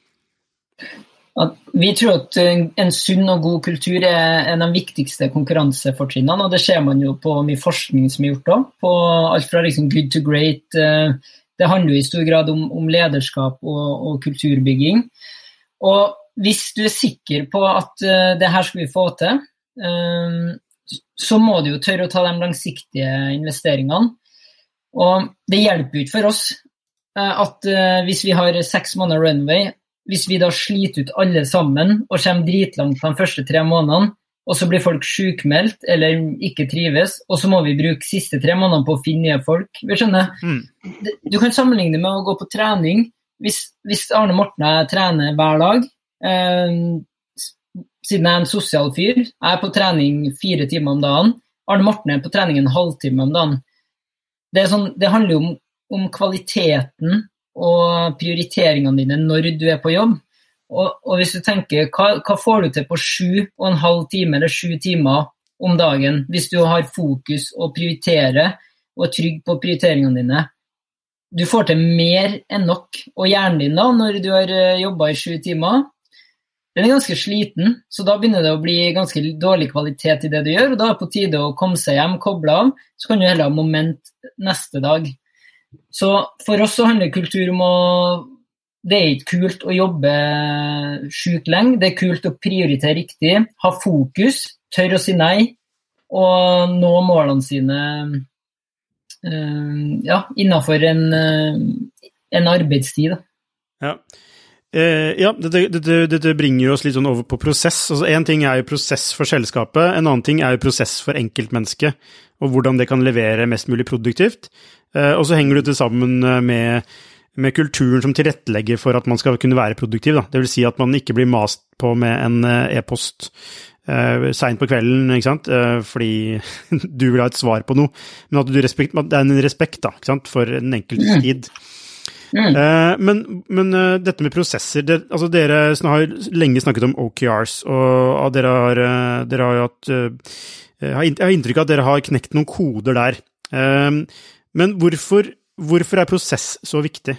At vi tror at en sunn og god kultur er en av de viktigste konkurransefortrinnene, og det ser man jo på mye forskning som er gjort da, på alt fra liksom good to great. Det handler jo i stor grad om, om lederskap og, og kulturbygging. Og hvis du er sikker på at det her skal vi få til, så må du jo tørre å ta de langsiktige investeringene. Og det hjelper jo ikke for oss at hvis vi har seks måneder runway, hvis vi da sliter ut alle sammen og kommer dritlangt på de første tre månedene, og så blir folk sykmeldt eller ikke trives, og så må vi bruke siste tre månedene på å finne nye folk. Vi skjønner, mm. Du kan sammenligne med å gå på trening. Hvis, hvis Arne Morten og jeg trener hver dag, eh, siden jeg er en sosial fyr, jeg er på trening fire timer om dagen, Arne Morten er på trening en halvtime om dagen. Det, er sånn, det handler jo om, om kvaliteten og prioriteringene dine når du er på jobb. Og, og hvis du tenker, hva, hva får du til på sju og en halv time eller sju timer om dagen, hvis du har fokus og prioriterer og er trygg på prioriteringene dine? Du får til mer enn nok, og hjernen din da, når du har jobbet i sju timer, den er ganske sliten, så da begynner det å bli ganske dårlig kvalitet i det du gjør, og da er det på tide å komme seg hjem, koble av, så kan du heller ha moment neste dag. Så for oss så handler kultur om å det er ikke kult å jobbe sykt lenge, det er kult å prioritere riktig, ha fokus, tørre å si nei, og nå målene sine uh, ja, innenfor en, uh, en arbeidstid. Ja, eh, ja dette, dette, dette bringer oss litt sånn over på prosess. Altså, en ting er jo prosess for selskapet, en annen ting er jo prosess for enkeltmennesket, og hvordan det kan levere mest mulig produktivt. Eh, og så henger det sammen med med kulturen som tilrettelegger for at man skal kunne være produktiv. Da. Det vil si at man ikke blir mast på med en e-post uh, sent på kvelden, ikke sant? Uh, fordi du vil ha et svar på noe, men at du respekt, det er en respekt da, ikke sant? For en enkelt tid. Mm. Uh, men men uh, dette med prosesser, det, altså dere har lenge snakket om O K Rs, og, og dere har, uh, dere har hatt, uh, jeg har inntrykk av at dere har knekt noen koder der. Uh, men hvorfor Hvorfor er prosess så viktig?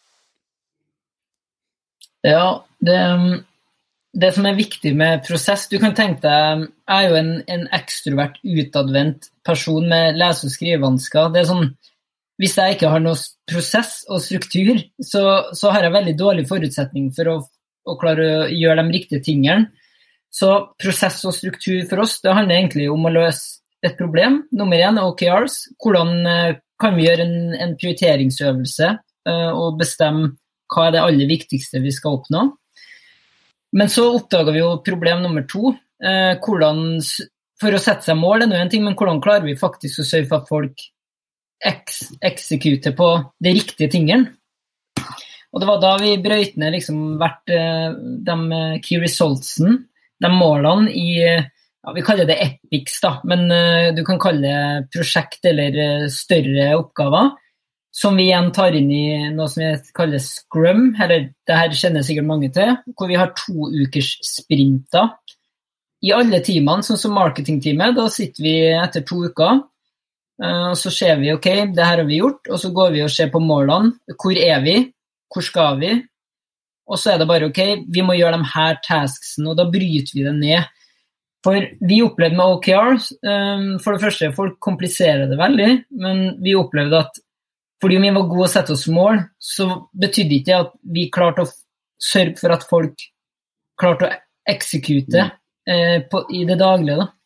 Ja, det, det som er viktig med prosess, du kan tenke deg, jeg er jo en, en ekstrovert, utadvendt person med lese- og skrivevansker. Det er sånn, hvis jeg ikke har noe prosess og struktur, så, så har jeg veldig dårlig forutsetning for å, å klare å gjøre de riktige tingene. Så prosess og struktur for oss, det handler egentlig om å løse et problem. Nummer én, O K Rs. Hvordan kan vi gjøre en, en prioriteringsøvelse uh, og bestemme hva er det aller viktigste vi skal oppnå. Men så oppdager vi jo problem nummer to. Uh, hvordan, for å sette seg mål er noe en ting, men hvordan klarer vi faktisk å sørge for at folk eks, eksekuter på de riktige tingene? Og det var da vi brøyt ned liksom hvert uh, de key resultsen, de målene i ja, vi kaller det epics da, men uh, du kan kalle det prosjekt eller uh, større oppgaver, som vi igjen tar inn i noe som vi kaller Scrum, eller det her kjenner sikkert mange til, hvor vi har to ukers sprinter. I alle teamene, sånn som marketingteamet, da sitter vi etter to uker, uh, og så ser vi, ok, det her har vi gjort, og så går vi og ser på målene, hvor er vi, hvor skal vi, og så er det bare, ok, vi må gjøre de her tasksene, og da bryter vi det ned. For vi opplevde med O K R, for det første, folk kompliserer det veldig, men vi opplevde at fordi vi var gode å sette oss mål, så betydde ikke at vi klarte å sørge for at folk klarte å eksekute eh, på, i det daglige. Da.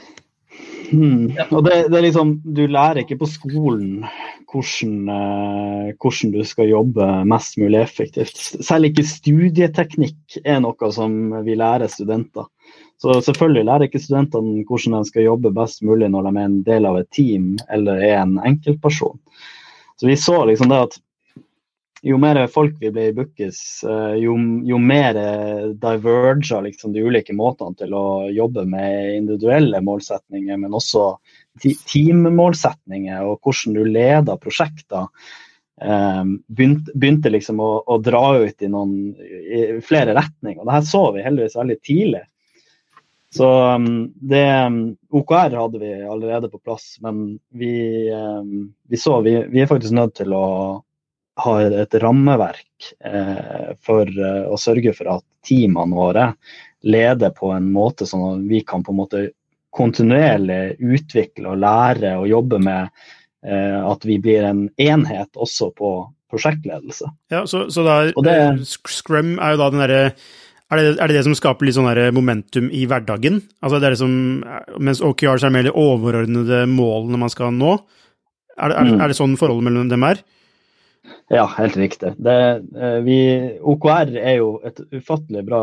Hmm. Ja. Og det, det er liksom, du lærer ikke på skolen hvordan, eh, hvordan du skal jobbe mest mulig effektivt. Selv ikke studieteknikk er noe som vi lærer studenter. Så selvfølgelig lærer ikke studentene hvordan de skal jobbe best mulig når de er en del av et team eller er en enkeltperson. Så vi så liksom det at jo mer folk vi ble i Bookis, jo, jo mer diverger liksom de ulike måtene til å jobbe med individuelle målsetninger, men også teammålsetninger og hvordan du leder prosjekter. Begynte, begynte liksom å, å dra ut i, noen, i flere retninger. Og det her så vi heldigvis veldig tidlig. Så det, O K R hadde vi allerede på plass, men vi, vi så vi, vi er faktisk nødt til å ha et rammeverk eh, for eh, å sørge for at teamene våre leder på en måte sånn at vi kan på en måte kontinuerlig utvikle og lære og jobbe med eh, at vi blir en enhet også på prosjektledelse. Ja, så, så da, det, Scrum er jo da den derre Er det, er det det som skaper litt sånn der momentum i hverdagen? Altså det er det som, mens O K Rs er mer de overordnede målene man skal nå, Er det, er, er det sånn forholdet mellom dem er? Ja, helt riktig. Det, vi, O K R er jo et ufattelig bra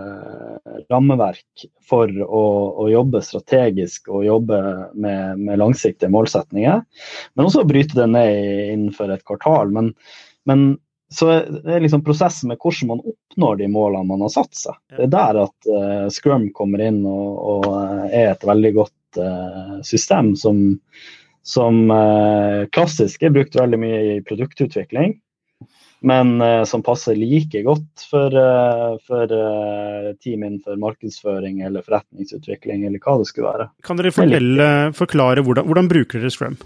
rammeverk for å, å jobbe strategisk og jobbe med, med langsiktige målsetninger, men også bryte det ned innenfor et kvartal. Men, men så er liksom prosessen med hvordan man oppnår de målene man har satt seg. Det er der at uh, Scrum kommer inn og, og er et veldig godt uh, system som som eh, klassisk er brukt veldig mye i produktutvikling, men eh, som passer like godt for, eh, for eh, team innenfor markedsføring eller forretningsutvikling, eller hva det skulle være. Kan dere fortelle, forklare hvordan, hvordan bruker dere Scrum?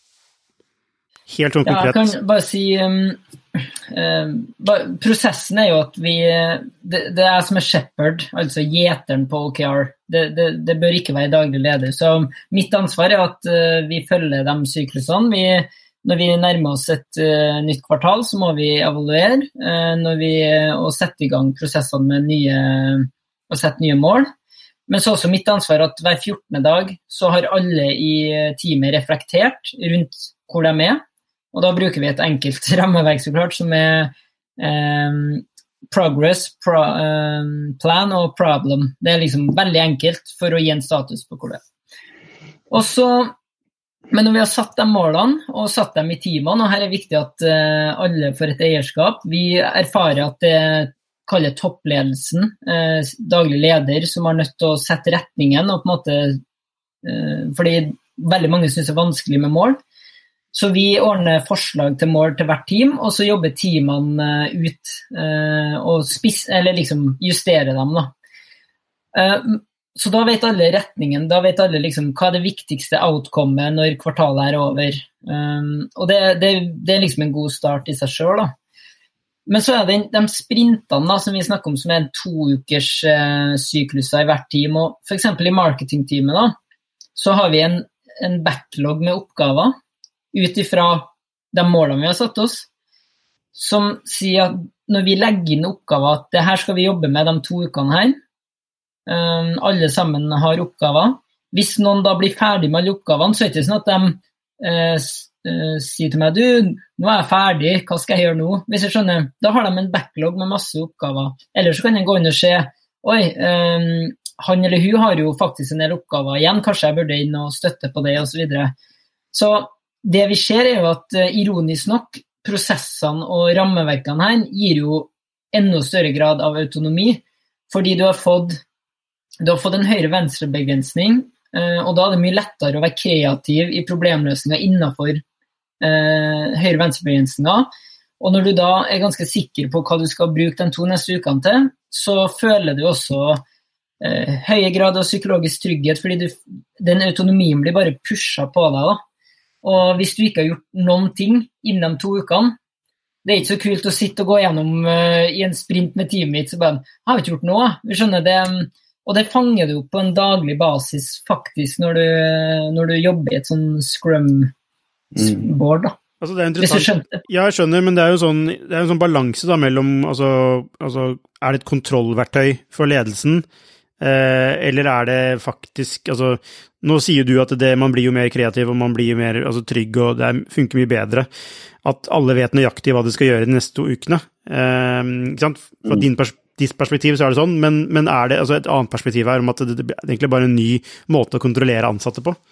Helt sånn konkret. Ja, jeg kan bare si, um, um, bare, prosessen er jo at vi, det, det er som er shepherd, altså gjeteren på O K R. Det, det, det bør ikke være daglig leder. Så mitt ansvar er at uh, vi følger de syklusene. Vi, når vi nærmer oss et uh, nytt kvartal, så må vi evaluere, uh, når vi, uh, og sette i gang prosessene med nye, og sette nye mål. Men så også mitt ansvar at hver fjortende dag så har alle i teamet reflektert rundt hvor de er. Og da bruker vi et enkelt rammeverk så klart, som er um, progress, pro, um, plan og problem. Det er liksom veldig enkelt for å gi en status på hvor det er. Og så, men når vi har satt de målene, og satt dem i teamene, og her er viktig at uh, alle får et eierskap, vi erfarer at det kaller toppledelsen, uh, daglig leder, som har nødt til å sette retningen, og på en måte, uh, fordi veldig mange synes det er vanskelig med mål. Så vi ordner forslag til mål til hvert team, og så jobber teamene ut uh, og spiss, eller liksom justere dem. Da. Uh, så da vet alle retningen, da vet alle liksom hva er det viktigste outcomet når kvartalet er over. Um, og det, det, det er liksom en god start i seg selv. Da. Men så er det de sprintene da, som vi snakker om, som er en to ukers uh, sykluser i hvert team. Og for eksempel i marketingteamet da, så har vi en, en backlog med oppgaver, ut ifra de målene vi har satt oss, som sier at når vi legger inn oppgaver, at det her skal vi jobbe med de to ukene her, um, alle sammen har oppgaver. Hvis noen da blir ferdig med alle oppgavene, så er det ikke sånn at de uh, uh, sier til meg, du, nå er jeg ferdig, hva skal jeg gjøre nå? Hvis jeg skjønner, da har de en backlog med masse oppgaver. Eller så kan jeg gå inn og se, oi, um, han eller hun har jo faktisk en del oppgaver igjen, kanskje jeg burde inn og støtte på det, og så videre. Så det vi ser er jo at uh, ironisk nok, prosessene og rammeverkene her gir jo enda større grad av autonomi, fordi du har fått, du har fått en høyre-venstre-begrensning, uh, og da er det mye lettere å være kreativ i problemløsninger innenfor uh, høyre-venstre-begrensninger. Og når du da er ganske sikker på hva du skal bruke de to neste ukene til, så føler du også uh, høye grad av psykologisk trygghet, fordi du, den autonomien blir bare pushet på deg da. Og hvis du ikke har gjort noen ting innen to ukene, det er ikke så kult å sitte og gå gjennom uh, i en sprint med teamet mitt, så bare, har vi ikke gjort noe? Vi skjønner det, og det fanger du på en daglig basis faktisk når du, når du jobber i et sånn Scrum-board da. Altså det er interessant. Ja, jeg skjønner, men det er jo sånn, det er en sånn balanse da mellom, altså, altså, er det et kontrollverktøy for ledelsen, eh, eller er det faktisk, altså, nå sier du at det, man blir jo mer kreativ, og man blir jo mer altså, trygg, og det funker mye bedre. At alle vet nøyaktig hva de skal gjøre de neste to ukene. Eh, ikke sant? Fra din pers- ditt perspektiv så er det sånn, men, men er det altså, et annet perspektiv her om at det, det er egentlig bare en ny måte å kontrollere ansatte på?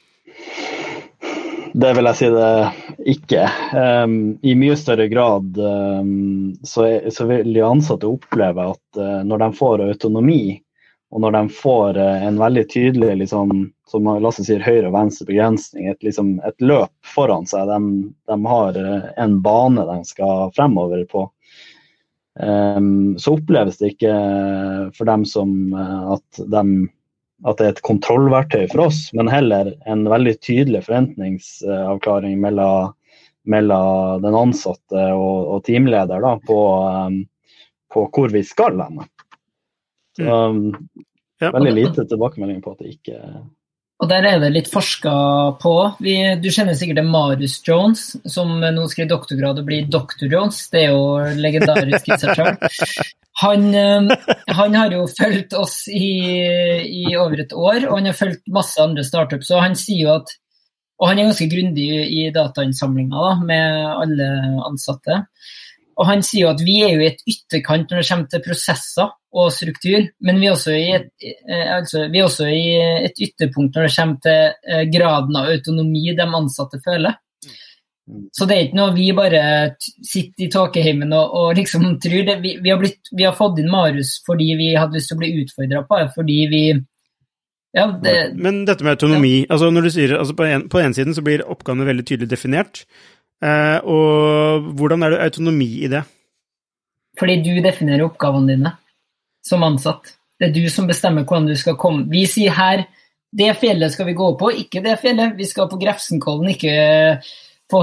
Det vil jeg si det ikke. Um, I mye større grad um, så, er, så vil de ansatte oppleve at uh, når de får autonomi, og når de får en veldig tydelig, liksom, som Lasse sier, høyre og venstre begrensning, et, liksom, et løp foran seg, de, de har en bane de skal fremover på, um, så oppleves det ikke for dem som at, de, at det er et kontrollverktøy for oss, men heller en veldig tydelig forventningsavklaring mellom, mellom den ansatte og, og teamleder da, på, um, på hvor vi skal henne. Så, um, ja. Veldig lite tilbakemelding på at det ikke... Og der er det litt forsket på. Vi, du kjenner sikkert det Marius Jones, som nå skriver doktorgrad og blir doktor Jones. Det er jo legendarisk i seg selv. Han, han har jo følt oss i, i over et år, og han har følt masse andre startups, og han sier jo at Og han er ganske grundig i datainnsamlinga da, med alle ansatte. Og han sier jo at vi er jo i et ytterkant når det kommer til prosesser og struktur, men vi er også i et, altså, vi er også i et ytterpunkt når det kommer til graden av autonomi de ansatte føler. Så det er ikke noe vi bare sitter i tåkeheimen og, og liksom tror det. Vi, vi, har blitt, vi har fått inn Marius fordi vi hadde lyst til å bli utfordret på det, fordi vi ja, det, Men dette med autonomi, ja. altså når du sier, altså på en, på en siden så blir oppgavene veldig tydelig definert, eh, og hvordan er det autonomi i det? Fordi du definerer oppgavene dine som ansatt. Det er du som bestemmer hvordan du skal komme. Vi sier her, det fjellet skal vi gå på, ikke det fjellet. Vi skal på Grefsenkollen, ikke på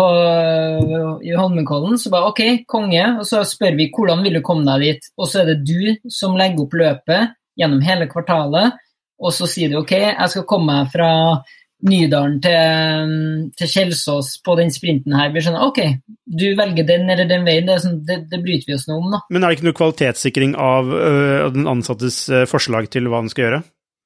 i Holmenkollen. Så bare, ok, konge, og så spør vi hvordan vil du komme deg dit? Og så er det du som legger opp løpet gjennom hele kvartalet, og så sier du, ok, jeg skal komme meg fra Nydalen til, til Kjelsås på den sprinten her. Vi skjønner, ok, du velger den eller den veien, det, sånn, det, det bryter vi oss noe om da. Men er det ikke noe kvalitetssikring av øh, den ansattes øh, forslag til hva den skal gjøre?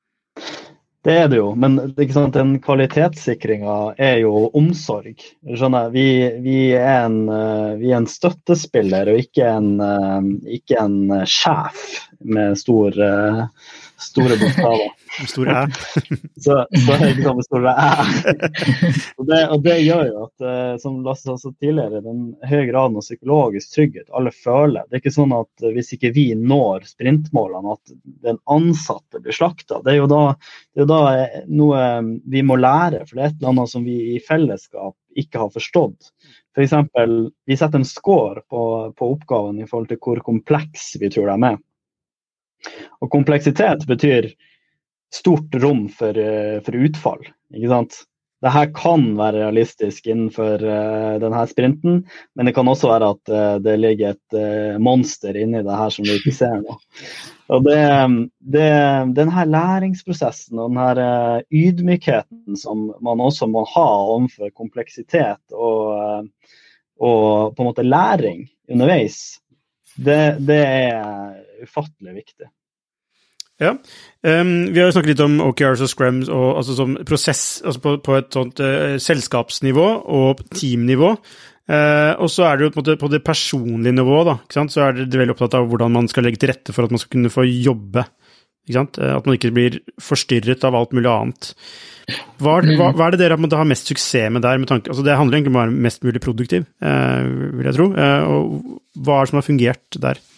Det er det jo, men ikke sant, den kvalitetssikringen er jo omsorg. Skjønner, vi, vi, er en, vi er en støttespiller og ikke en, ikke en sjef med stor, store bokstaver. Store æ. så, så er det ikke sånn med store æ. og, det, og det gjør jo at, som Lasse sa tidligere, den høye graden av psykologisk trygghet, alle føler. Det er ikke sånn at hvis ikke vi når sprintmålene, at den ansatte blir slaktet. Det er jo da, det er jo da noe vi må lære, for det er et eller annet som vi i fellesskap ikke har forstått. For eksempel, vi setter en score på, på oppgaven i forhold til hvor kompleks vi tror de er. Og kompleksitet betyr stort rom for, for utfall, ikke sant? Dette kan være realistisk innenfor uh, denne sprinten, men det kan også være at uh, det ligger et uh, monster inni det her som vi ikke ser nå. Og det, det, denne læringsprosessen og denne uh, ydmykheten som man også må ha overfor kompleksitet og, uh, og på en måte læring underveis, det, det er ufattelig viktig. Ja, um, vi har jo snakket litt om O K Rs og Scrums og, altså, som prosess altså på, på et sånt uh, selskapsnivå og teamnivå, uh, og så er det jo på, måte, på det personlige nivået da, ikke sant? Så er det veldig opptatt av hvordan man skal legge til rette for at man skal kunne få jobbe, ikke sant? Uh, at man ikke blir forstyrret av alt mulig annet. Hva, hva, hva er det dere har mest suksess med der? Med tanke, altså det handler egentlig om å være mest mulig produktiv, uh, vil jeg tro, uh, og hva er det som har fungert der?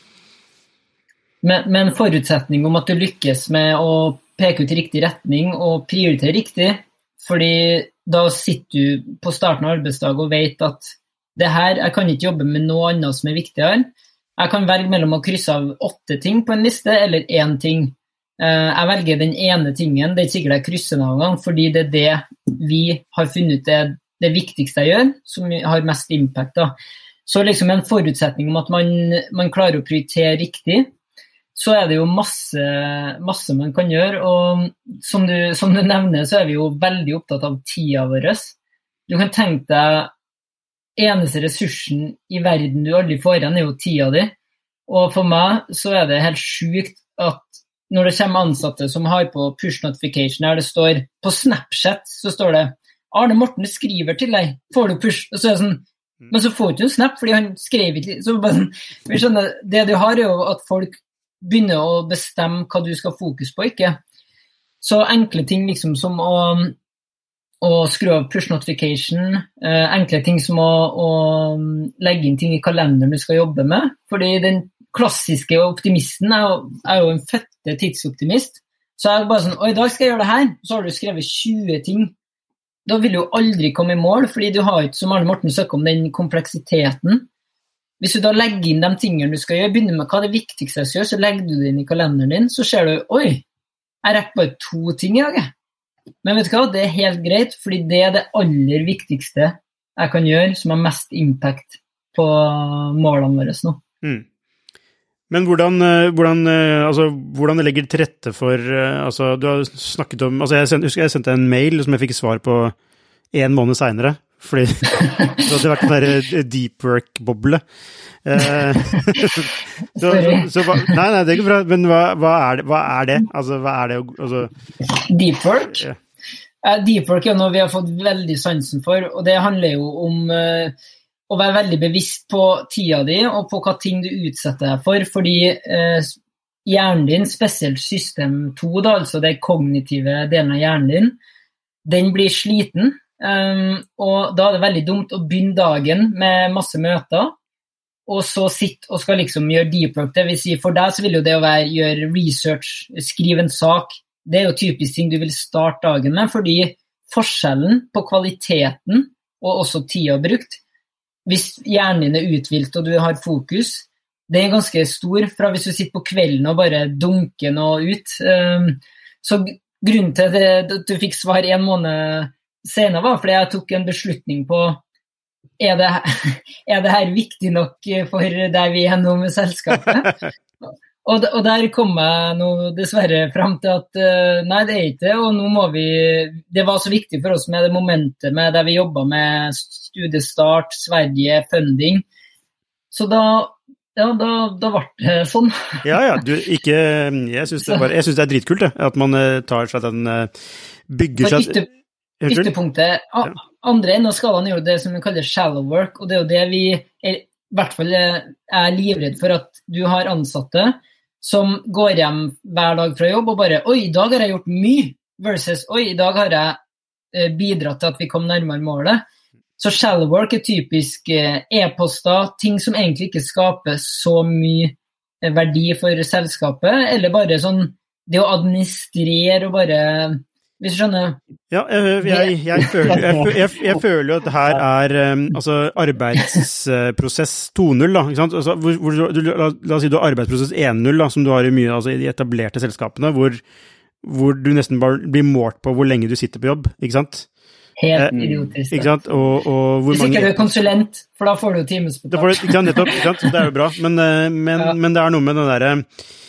Med, med en forutsetning om at du lykkes med å peke ut i riktig retning og prioritere riktig, fordi da sitter du på starten av arbeidsdag og vet at det her, jeg kan ikke jobbe med noe annet som er viktigere. Jeg kan velge mellom å krysse av åtte ting på en liste eller én ting. Jeg velger den ene tingen, det er ikke sikkert jeg krysser noen gang, fordi det er det vi har funnet ut det, det viktigste jeg gjør, som har mest impact da. Så liksom en forutsetning om at man, man klarer å prioritere riktig, så er det jo masse, masse man kan gjøre, og som du, som du nevner, så er vi jo veldig opptatt av tida vår. Du kan tenke deg eneste ressursen i verden du aldri får igjen er jo tida di, og for meg så er det helt sykt at når det kommer ansatte som har på push notification her, det står på Snapchat, så står det Arne Morten skriver til deg, får du push? Og så er det sånn, men så får du en snap, fordi han skrev ikke, så bare sånn, vi skjønner, det du har er jo at folk begynne å bestemme hva du skal fokus på, ikke? Så enkle ting liksom som å, å skru av push notification, eh, enkle ting som å, å legge inn ting i kalenderen du skal jobbe med, fordi den klassiske optimisten er jo, er jo en fette tidsoptimist, så er det bare sånn, å i dag skal jeg gjøre det her, så har du skrevet tjue ting, da vil du jo aldri komme i mål, fordi du har ikke, som Arne Morten søker om, den kompleksiteten. Hvis du da legger inn de tingene du skal gjøre, begynner med hva det viktigste jeg gjør, så legger du det inn i kalenderen din, så ser du, oi, jeg rekker bare to ting i dag. Men vet du hva, det er helt greit, fordi det er det aller viktigste jeg kan gjøre, som har mest impact på målene våre nå. Mm. Men hvordan, hvordan, altså, hvordan legger til rette for, altså, du har snakket om, altså, jeg sendte, jeg sendte en mail som jeg fikk svar på en måned senere, fordi det hadde vært en der deep work-boble. Eh, så, så, så, nei, nei, det er ikke bra, men hva, hva, er det, hva er det? Altså, hva er det? Altså, deep work? Ja. Uh, deep work er noe vi har fått veldig sansen for, og det handler jo om uh, å være veldig bevisst på tida di, og på hva ting du utsetter deg for, fordi uh, hjernen din, spesielt system to, da, altså det kognitive delen av hjernen din, den blir sliten, um, og da er det veldig dumt å begynne dagen med masse møter, og så sitte og skal liksom gjøre deep work. Det vil si, for deg så vil jo det å være, gjøre research, skrive en sak, det er jo typisk ting du vil starte dagen med, fordi forskjellen på kvaliteten og også tida brukt, hvis hjernen din er uthvilt og du har fokus, det er ganske stor, fra hvis du sitter på kvelden og bare dunker noe ut. Så grunnen til at du fikk svar en måned senere var fordi jeg tok en beslutning på er det, er det her viktig nok for der vi er nå med selskapet? Og, og der kom jeg nå dessverre frem til at uh, nei, det er ikke det, og nå må vi, det var så viktig for oss med det momentet med der vi jobbet med studiestart, Sverige, funding, så da, ja, da, da var det sånn. Ja, ja, du, ikke, jeg synes det, bare, jeg synes det er dritkult det, at man uh, tar seg den uh, bygger seg... Ytter, ytterpunktet, a, andre enn av skalaen er jo det som vi kaller shallow work, og det er jo det vi er, i hvert fall er livredd for at du har ansatte som går hjem hver dag fra jobb og bare, oi, i dag har jeg gjort mye, versus, oi, i dag har jeg bidratt til at vi kom nærmere målet. Så shallow work er typisk e-poster, ting som egentlig ikke skaper så mye verdi for selskapet, eller bare sånn, det å administrere og bare, hvis du skjønner. Ja, jeg, jeg, jeg, føler, jeg, jeg, jeg føler jo at det her er um, altså arbeidsprosess to null, da, ikke sant? Altså, hvor, hvor, du, la, la oss si du har arbeidsprosess én null, da, som du har i mye altså, i de etablerte selskapene, hvor, hvor du nesten bare blir målt på hvor lenge du sitter på jobb, ikke sant? Helt idiotisk. Ikke sant? Og, og hvor hvis ikke mange... du er konsulent, for da får du timesbetalt. Det får du, ikke sant, nettopp, ikke sant? Det er jo bra, men, men, ja. men det er noe med den der...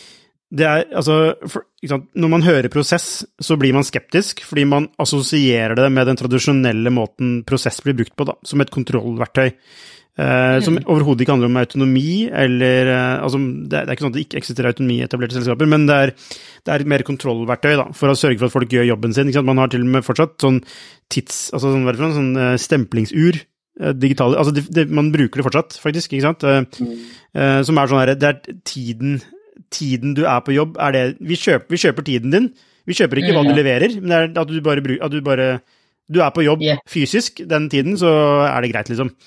Det er, altså, for, ikke sant, når man hører prosess, så blir man skeptisk, fordi man assosierer det med den tradisjonelle måten prosess blir brukt på, da, som et kontrollverktøy, eh, mm. som overhodet ikke handler om autonomi, eller, eh, altså, det er, det er ikke sånn at det ikke eksisterer autonomi i etablerte selskaper, men det er, det er et mer kontrollverktøy, da, for å sørge for at folk gjør jobben sin, ikke sant? Man har til og med fortsatt sånn tids, altså sånn, sånn, sånn uh, stemplingsur, uh, digitale, altså det, det, man bruker det fortsatt, faktisk, ikke sant? Uh, mm. uh, som er sånn her, det er tiden, tiden du er på jobb, er det, vi kjøper, vi kjøper tiden din, vi kjøper ikke hva du leverer, men det er at du bare, at du bare, du er på jobb yeah. fysisk den tiden, så er det greit liksom.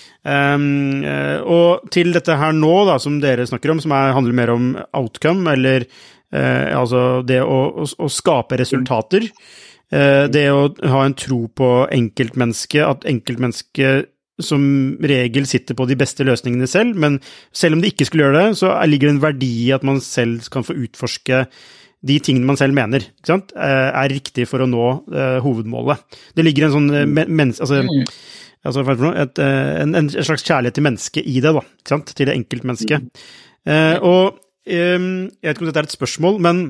Um, uh, og til dette her nå da, som dere snakker om, som er, handler mer om outcome, eller uh, altså det å, å, å skape resultater, uh, det å ha en tro på enkeltmennesket, at enkeltmennesket som regel sitter på de beste løsningene selv, men selv om de ikke skulle gjøre det, så ligger det en verdi i at man selv kan få utforske de tingene man selv mener, ikke sant, er riktig for å nå uh, hovedmålet. Det ligger en sånn uh, mens, altså, altså et, en, en slags kjærlighet til mennesket i det, da, ikke sant, til det enkeltmennesket. Uh, og um, jeg vet ikke om dette er et spørsmål, men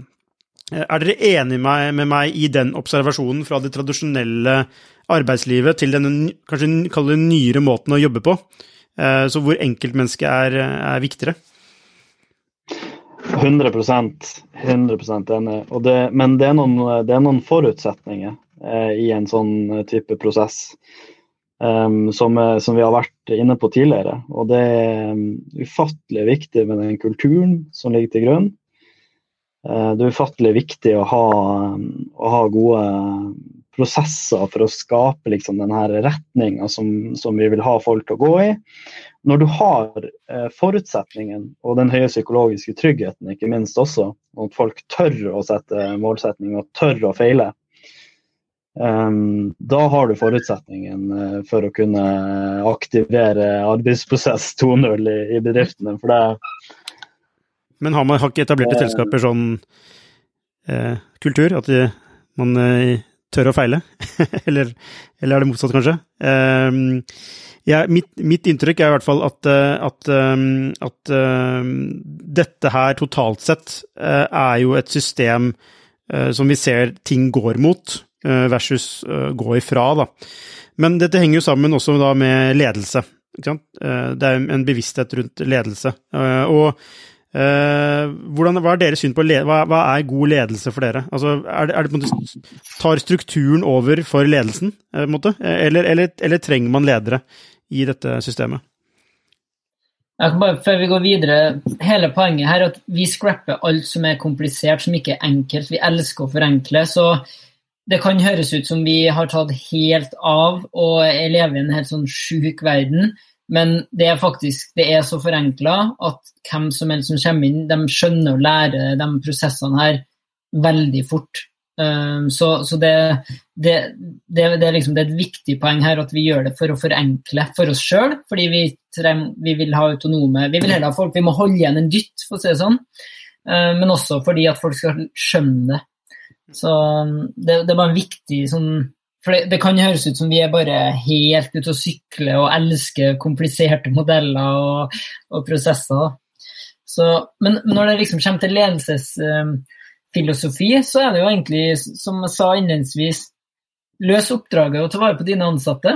er dere enige med, med meg i den observasjonen fra det tradisjonelle arbeidslivet til denne, kanskje kalle det nyere måten å jobbe på, så hvor enkeltmennesket er, er viktigere? hundre prosent, hundre prosent enig. Og det, men det er, noen, det er noen forutsetninger eh, i en sånn type prosess um, som, som vi har vært inne på tidligere. Og det er ufattelig viktig med den kulturen som ligger til grunn. Uh, det er ufattelig viktig å ha, å ha gode prosesser for å skape liksom, den her retningen som, som vi vil ha folk til å gå i. Når du har eh, forutsetningen og den høye psykologiske tryggheten, ikke minst også, og at folk tør å sette målsetning og tør å feile, um, da har du forutsetningen uh, for å kunne aktivere arbeidsprosess to null i, i bedriftene. For det, Men har man har ikke etablert i selskaper sånn eh, kultur, at de, man eh, tør å feile? eller, eller er det motsatt, kanskje? Um, ja, mitt, mitt inntrykk er i hvert fall at, at, at um, dette her totalt sett uh, er jo et system uh, som vi ser ting går mot, uh, versus uh, gå ifra, da. Men dette henger jo sammen også da med ledelse, ikke sant? Uh, det er en bevissthet rundt ledelse. Uh, og Uh, hvordan, hva er deres syn på led, hva, hva er god ledelse for dere? Altså, er det, er det på en måte, tar strukturen over for ledelsen, på en måte? Eller, eller, eller trenger man ledere i dette systemet? Jeg kan bare, før vi går videre, hele poenget her er at vi scrapper alt som er komplisert, som ikke er enkelt. Vi elsker å forenkle, så det kan høres ut som vi har tatt helt av og lever i en helt sånn syk verden, men det er faktisk, det er så forenklet at hvem som helst som kommer inn, de skjønner å lære de prosessene her veldig fort. Så, så det, det, det, det, er liksom, det er et viktig poeng her at vi gjør det for å forenkle for oss selv, fordi vi, treng, vi vil ha autonome, vi vil heller ha folk, vi må holde igjen en dytt, for å si det sånn, men også fordi at folk skal skjønne det. Så det, det er bare en viktig sånn, for det, det kan høres ut som vi er bare helt ute å sykle og elsker kompliserte modeller og, og prosesser. Så, men, men når det liksom kommer til ledelsesfilosofi, så er det jo egentlig, som jeg sa innledningsvis, løs oppdraget og ta vare på dine ansatte.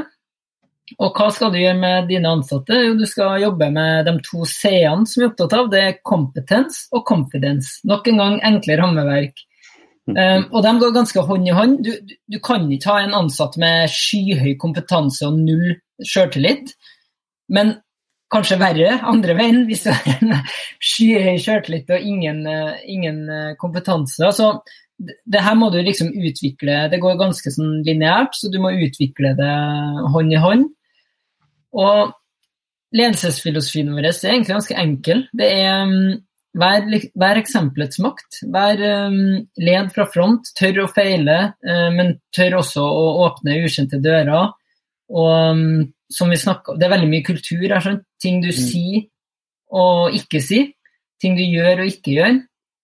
Og hva skal du gjøre med dine ansatte? Jo, du skal jobbe med de to C-ene som vi er opptatt av, det er competence og confidence. Nok en gang enkle rammeverk. Um, og de går ganske hånd i hånd. Du, du, du kan ikke ha en ansatt med skyhøy kompetanse og null selvtillit, men kanskje verre andre veien hvis du har en skyhøy selvtillit og ingen, uh, ingen uh, kompetanse. Altså, det, det her må du liksom utvikle, det går ganske sånn lineært, så du må utvikle det hånd i hånd. Og ledelsesfilosofien vår er egentlig ganske enkel. Det er um, Vær, vær eksempelets makt, vær um, led fra front, tør å feile, uh, men tør også å åpne ukjente dører. Og um, som vi snakker, det er veldig mye kultur her, sånn, ting du mm. sier og ikke sier, ting du gjør og ikke gjør.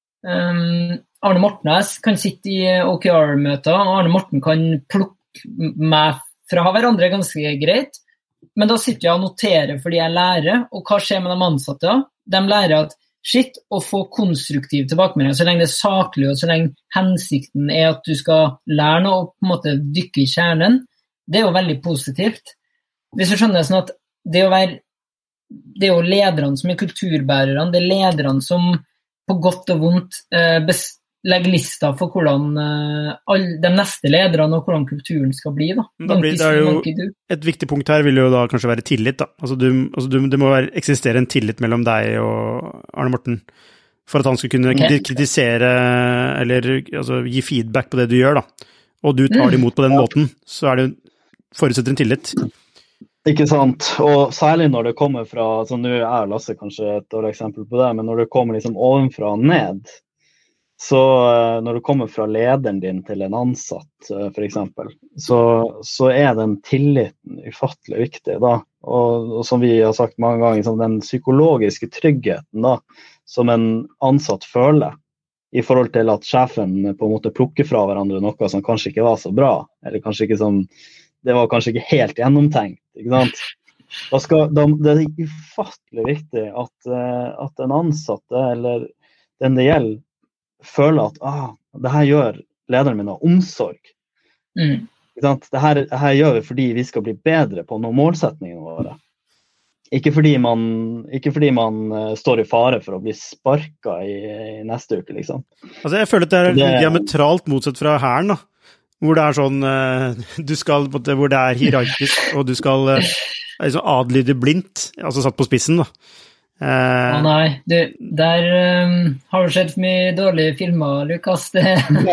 Um, Arne Mortnes kan sitte i O K R-møter, og Arne Morten kan plukke meg fra hverandre ganske greit, men da sitter jeg og noterer fordi jeg lærer, og hva skjer med de ansatte? De lærer at shit, å få konstruktiv tilbakemelding, så lenge det er saklig, og så lenge hensikten er at du skal lære noe og på en måte dykke i kjernen, det er jo veldig positivt. Hvis du skjønner sånn at det å være, det er jo lederne som er kulturbærerne, det er lederne som på godt og vondt eh, best, legger lista for hvordan eh, all, de neste lederne og hvordan kulturen skal bli. Da, da blir, det er jo, et viktig punkt her vil jo da kanskje være tillit. Da. Altså du, altså du, det må være, eksistere en tillit mellom deg og Arne Morten for at han skal kunne okay. kritisere eller altså, gi feedback på det du gjør. Da. Og du tar det imot på den mm. måten, så er det forutsetter en tillit. Ikke sant, og særlig når det kommer fra, så nå er Lasse kanskje et dårlig eksempel på det, men når det kommer liksom ovenfra og ned, så når det kommer fra lederen din til en ansatt, for eksempel, så, så er den tilliten ufattelig viktig da, og, og som vi har sagt mange ganger, sånn, den psykologiske tryggheten da, som en ansatt føler, i forhold til at sjefen på en måte plukker fra hverandre noe som kanskje ikke var så bra, eller kanskje ikke som, det var kanskje ikke helt gjennomtenkt, ikke sant? Da skal, da, det er ufattelig viktig at, at en ansatte, eller den det gjelder, føler at ah, det her gjør lederen min av omsorg. Mm. Det her, det her gjør vi fordi vi skal bli bedre på noen målsetninger våre. Ikke fordi man, ikke fordi man uh, står i fare for å bli sparket i, i neste uke, liksom. Altså, jeg føler at det er det, diametralt motsatt fra hæren, da. Hvor det er sånn, uh, du skal, hvor det er hierarkisk, og du skal uh, liksom adlyde blindt, altså satt på spissen, da. Å uh, nei, du, der um, har du sett for mye dårlige filmer, Lukas. Det,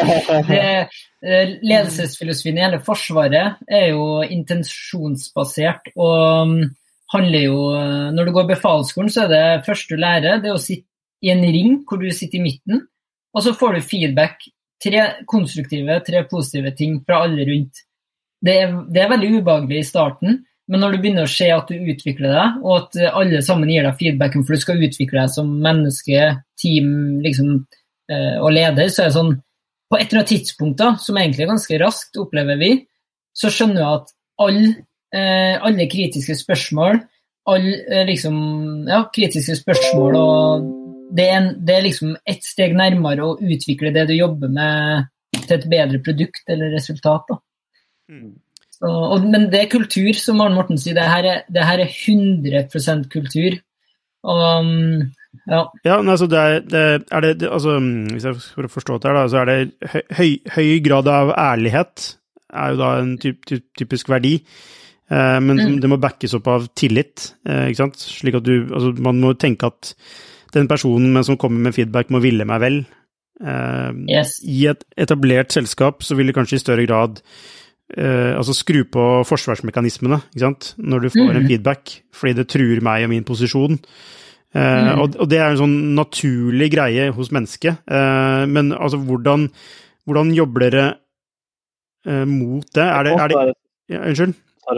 det, ledelsesfilosofien i hele forsvaret er jo intensjonsbasert, og um, handler jo, når du går befalsskolen, så er det først du lærer, det er å sitte i en ring hvor du sitter i midten, og så får du feedback, tre konstruktive, tre positive ting fra alle rundt. Det er, det er veldig ubehagelig i starten, men når du begynner å se at du utvikler deg, og at alle sammen gir deg feedbacken for du skal utvikle deg som menneske, team liksom, og leder, så er det sånn, på et eller annet tidspunkt da, som egentlig er ganske raskt, opplever vi, så skjønner jeg at alle, alle kritiske spørsmål, alle liksom, ja, kritiske spørsmål, og det er, en, det er liksom et steg nærmere å utvikle det du jobber med til et bedre produkt eller resultat. Da. Mm. Så, og, men det er kultur, som Arne Morten sier, det her er, det her er hundre prosent kultur. Og um, Ja, ja men altså, det er, det, er det, det, altså, hvis jeg skal forstå det her da, så er det høy, høy, høy grad av ærlighet, er jo da en typ, typ, typisk verdi, eh, men mm. det må backes opp av tillit, eh, ikke sant? Slik at du, altså, man må tenke at den personen som kommer med feedback må ville meg vel. Eh, yes. I et etablert selskap så vil det kanskje i større grad Uh, altså skru på forsvarsmekanismene, ikke sant? Når du får mm. en feedback, fordi det truer meg og min posisjon. Uh, mm. og, og det er en sånn naturlig greie hos mennesket. Uh, men altså, hvordan, hvordan jobber dere uh, mot det? Er det, er det ja, unnskyld?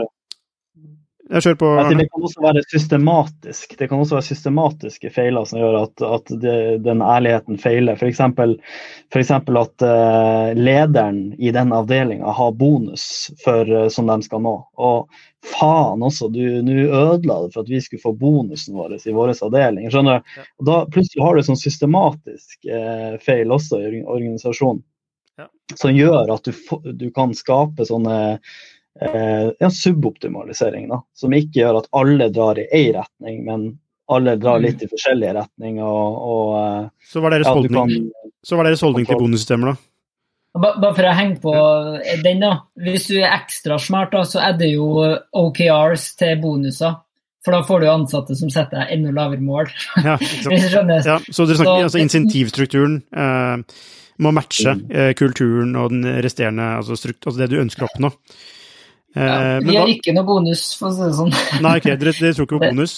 Jeg kjører på... Det kan også være systematisk. Det kan også være systematiske feiler som gjør at, at det, den ærligheten feiler. For eksempel, for eksempel at uh, lederen i den avdelingen har bonus for, uh, som de skal nå. Og faen også, du, du ødela det for at vi skulle få bonusen vår i våre avdelinger. Skjønner du? Og da plutselig har du sånn systematisk uh, feil også i organisasjonen. Ja. Som gjør at du, du kan skape sånne Eh, en suboptimalisering da, som ikke gjør at alle drar i en retning, men alle drar litt i forskjellige retninger. Og, og, så var deres ja, holdning, kan, så var deres holdning til bonussystemer da? Bare for å henge på den da, hvis du er ekstra smart da, så er det jo O K Rs til bonuser, for da får du ansatte som setter deg enda lavere mål. Ja, ja, så dere snakker, altså insentivstrukturen eh, må matche eh, kulturen og den resterende, altså, strukt, altså det du ønsker å oppnå. Ja, vi har ikke noe bonus, for å si det sånn. Nei, ok, dere, dere tror ikke på bonus?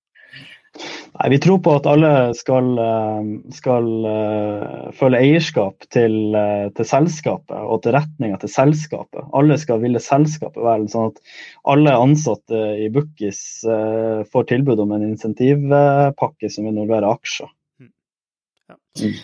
Nei, vi tror på at alle skal, skal uh, følge eierskap til, uh, til selskapet og til retningen til selskapet. Alle skal ville selskapet vel, sånn at alle ansatte i Bookis uh, får tilbud om en insentivpakke som involverer aksjer. Ja. Mm.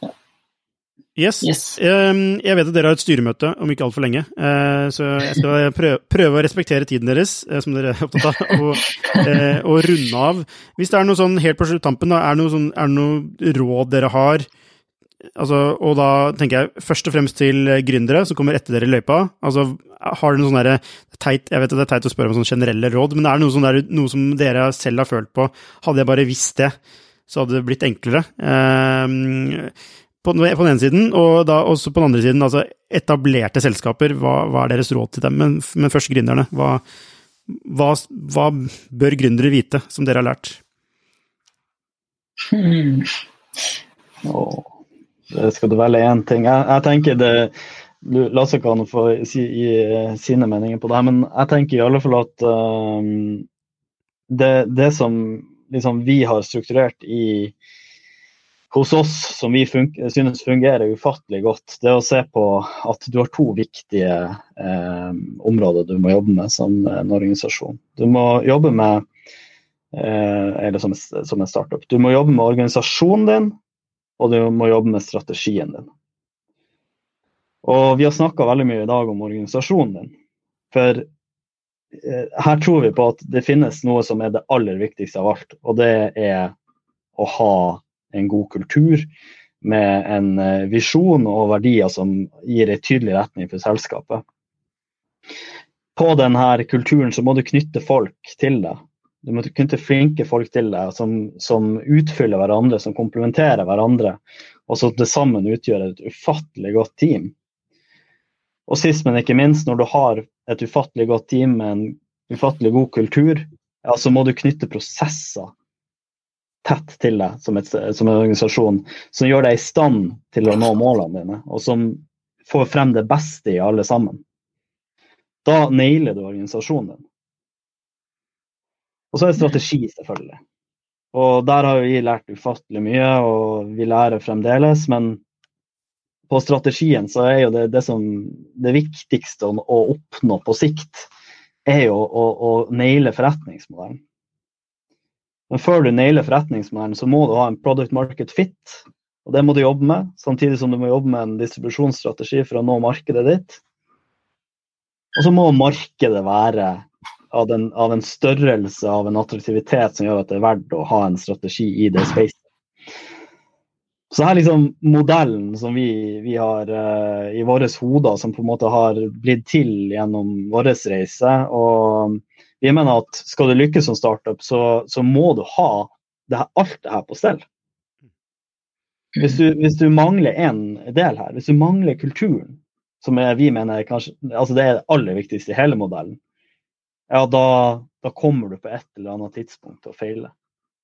Yes. yes. Jeg vet at dere har et styremøte om ikke alt for lenge, så jeg skal prøve, prøve å respektere tiden deres, som dere er opptatt av, og, og runde av. Hvis det er noe sånn helt på tampen, da, er det noe, sånn, er det noe råd dere har? Altså, og da tenker jeg først og fremst til gründere som kommer etter dere i løypa. Altså, har dere noe sånn der, teit, jeg vet at det er teit å spørre om sånn generelle råd, men er det noe, sånn der, noe som dere selv har følt på? Hadde jeg bare visst det, så hadde det blitt enklere. Um, På, på den ene siden, og da også på den andre siden, altså etablerte selskaper, hva, hva er deres råd til dem? Men, men først gründerne, hva, hva, hva bør gründere vite, som dere har lært? Hmm. Oh, det skal du velge en ting. Jeg, jeg tenker det, Lasse kan få si, gi sine meninger på det, men jeg tenker i alle fall at um, det, det som liksom, vi har strukturert i hos oss, som vi fun- synes fungerer ufattelig godt, det er å se på at du har to viktige eh, områder du må jobbe med som en organisasjon. Du må jobbe med, eh, eller som, som en startup, du må jobbe med organisasjonen din, og du må jobbe med strategien din. Og vi har snakket veldig mye i dag om organisasjonen din, for eh, her tror vi på at det finnes noe som er det aller viktigste av alt, og det er å ha en god kultur med en visjon og verdier som gir en tydelig retning for selskapet. På denne kulturen så må du knytte folk til deg. Du må knytte flinke folk til deg som, som utfyller hverandre, som komplementerer hverandre, og så til sammen utgjør et ufattelig godt team. Og sist, men ikke minst, når du har et ufattelig godt team med en ufattelig god kultur, ja, så må du knytte prosesser tett til deg som, et, som en organisasjon, som gjør deg i stand til å nå målene dine, og som får frem det beste i alle sammen. Da nailer du organisasjonen din. Og så er det strategi, selvfølgelig. Og der har vi lært ufattelig mye, og vi lærer fremdeles, men på strategien så er jo det, det som det viktigste å, å oppnå på sikt, er jo å, å naile forretningsmodellen. Men før du nailer forretningsmodellen, så må du ha en product market fit, og det må du jobbe med, samtidig som du må jobbe med en distribusjonsstrategi for å nå markedet ditt. Og så må markedet være av, den, av en størrelse, av en attraktivitet som gjør at det er verdt å ha en strategi i det spacet. Så her liksom modellen som vi, vi har uh, i våres hoder, som på en måte har blitt til gjennom våres reise, og vi mener at skal du lykkes som startup, så, så må du ha det her, alt det her på stell. Hvis du, hvis du mangler en del her, hvis du mangler kulturen, som er, vi mener kanskje, altså det er det aller viktigste i hele modellen, ja, da, da kommer du på et eller annet tidspunkt til å feile.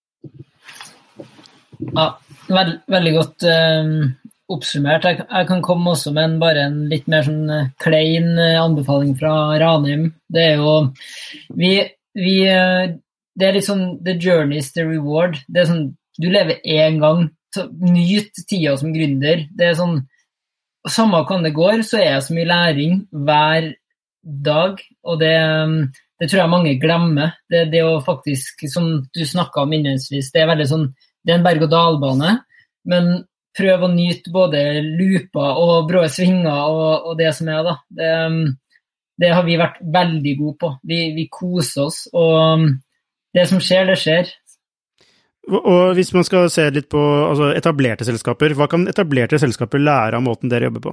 Ja, veld, veldig godt um, oppsummert. Jeg, jeg kan komme også med en, bare en litt mer sånn klein anbefaling fra Ranheim. Det er jo, vi, vi, det er litt sånn, the journey is the reward. Det er sånn, du lever en gang, så nyt tida som gründer. Det er sånn, samme kan det går, så er det så mye læring hver dag, og det, det tror jeg mange glemmer. Det, det å faktisk, som du snakket om innledningsvis, det er veldig sånn, det er en berg- og dalbane, men prøv å nyte både luper og brå svinger og, og det som er da. Det, det har vi vært veldig gode på. Vi, vi koser oss, og det som skjer, det skjer. Og hvis man skal se litt på altså etablerte selskaper, hva kan etablerte selskaper lære av måten dere jobber på?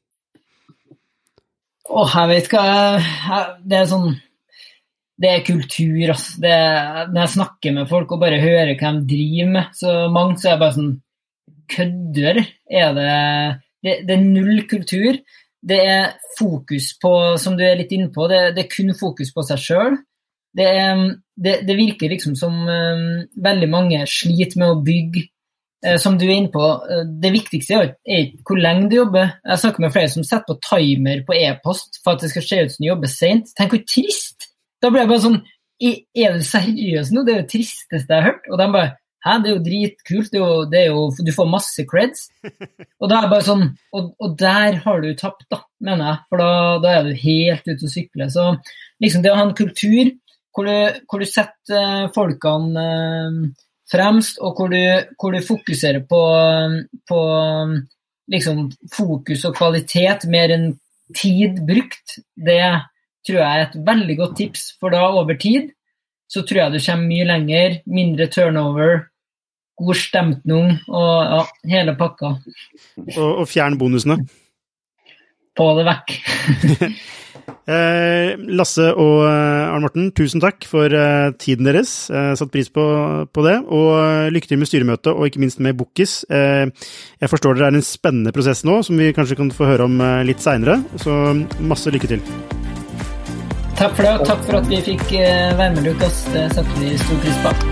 Åh, jeg vet ikke, det er sånn, det er kultur, altså. Det er, når jeg snakker med folk og bare hører hva de driver med, så mange så er jeg bare sånn, kødder, er det, det, det er null kultur, det er fokus på, som du er litt inne på, det, det er kun fokus på seg selv. Det, det, det virker liksom som um, veldig mange sliter med å bygge, uh, som du er inne på, uh, det viktigste er, er hvor lenge du jobber. Jeg snakker med flere som setter på timer på e-post for at det skal se ut som du jobber sent. Tenk hvor trist! Da ble jeg bare sånn, er du seriøs nå? Det er jo det tristeste jeg har hørt. Og de bare, hæ, det er jo dritkult, det er jo, det er jo, du får masse creds. Og da er jeg bare sånn, og, og der har du tapt da, mener jeg, for da, da er du helt ute å sykle. Så liksom det å ha en kultur, hvor du, hvor du setter folkene eh, fremst, og hvor du, hvor du fokuserer på, på liksom fokus og kvalitet mer enn tid brukt, det tror jeg er et veldig godt tips, for da over tid så tror jeg du kommer mye lenger, mindre turnover, god stemtning og ja, hele pakka. Og, og fjern bonusene. På det vekk. eh, Lasse og Arne Morten, tusen takk for eh, tiden deres. Eh, satt pris på, på det, og lykke til med styremøtet, og ikke minst med Bookis. Eh, jeg forstår dere er en spennende prosess nå, som vi kanskje kan få høre om eh, litt senere, så masse lykke til. Takk for det, og takk for at vi fikk være med, Lukas. Det setter vi stor pris på.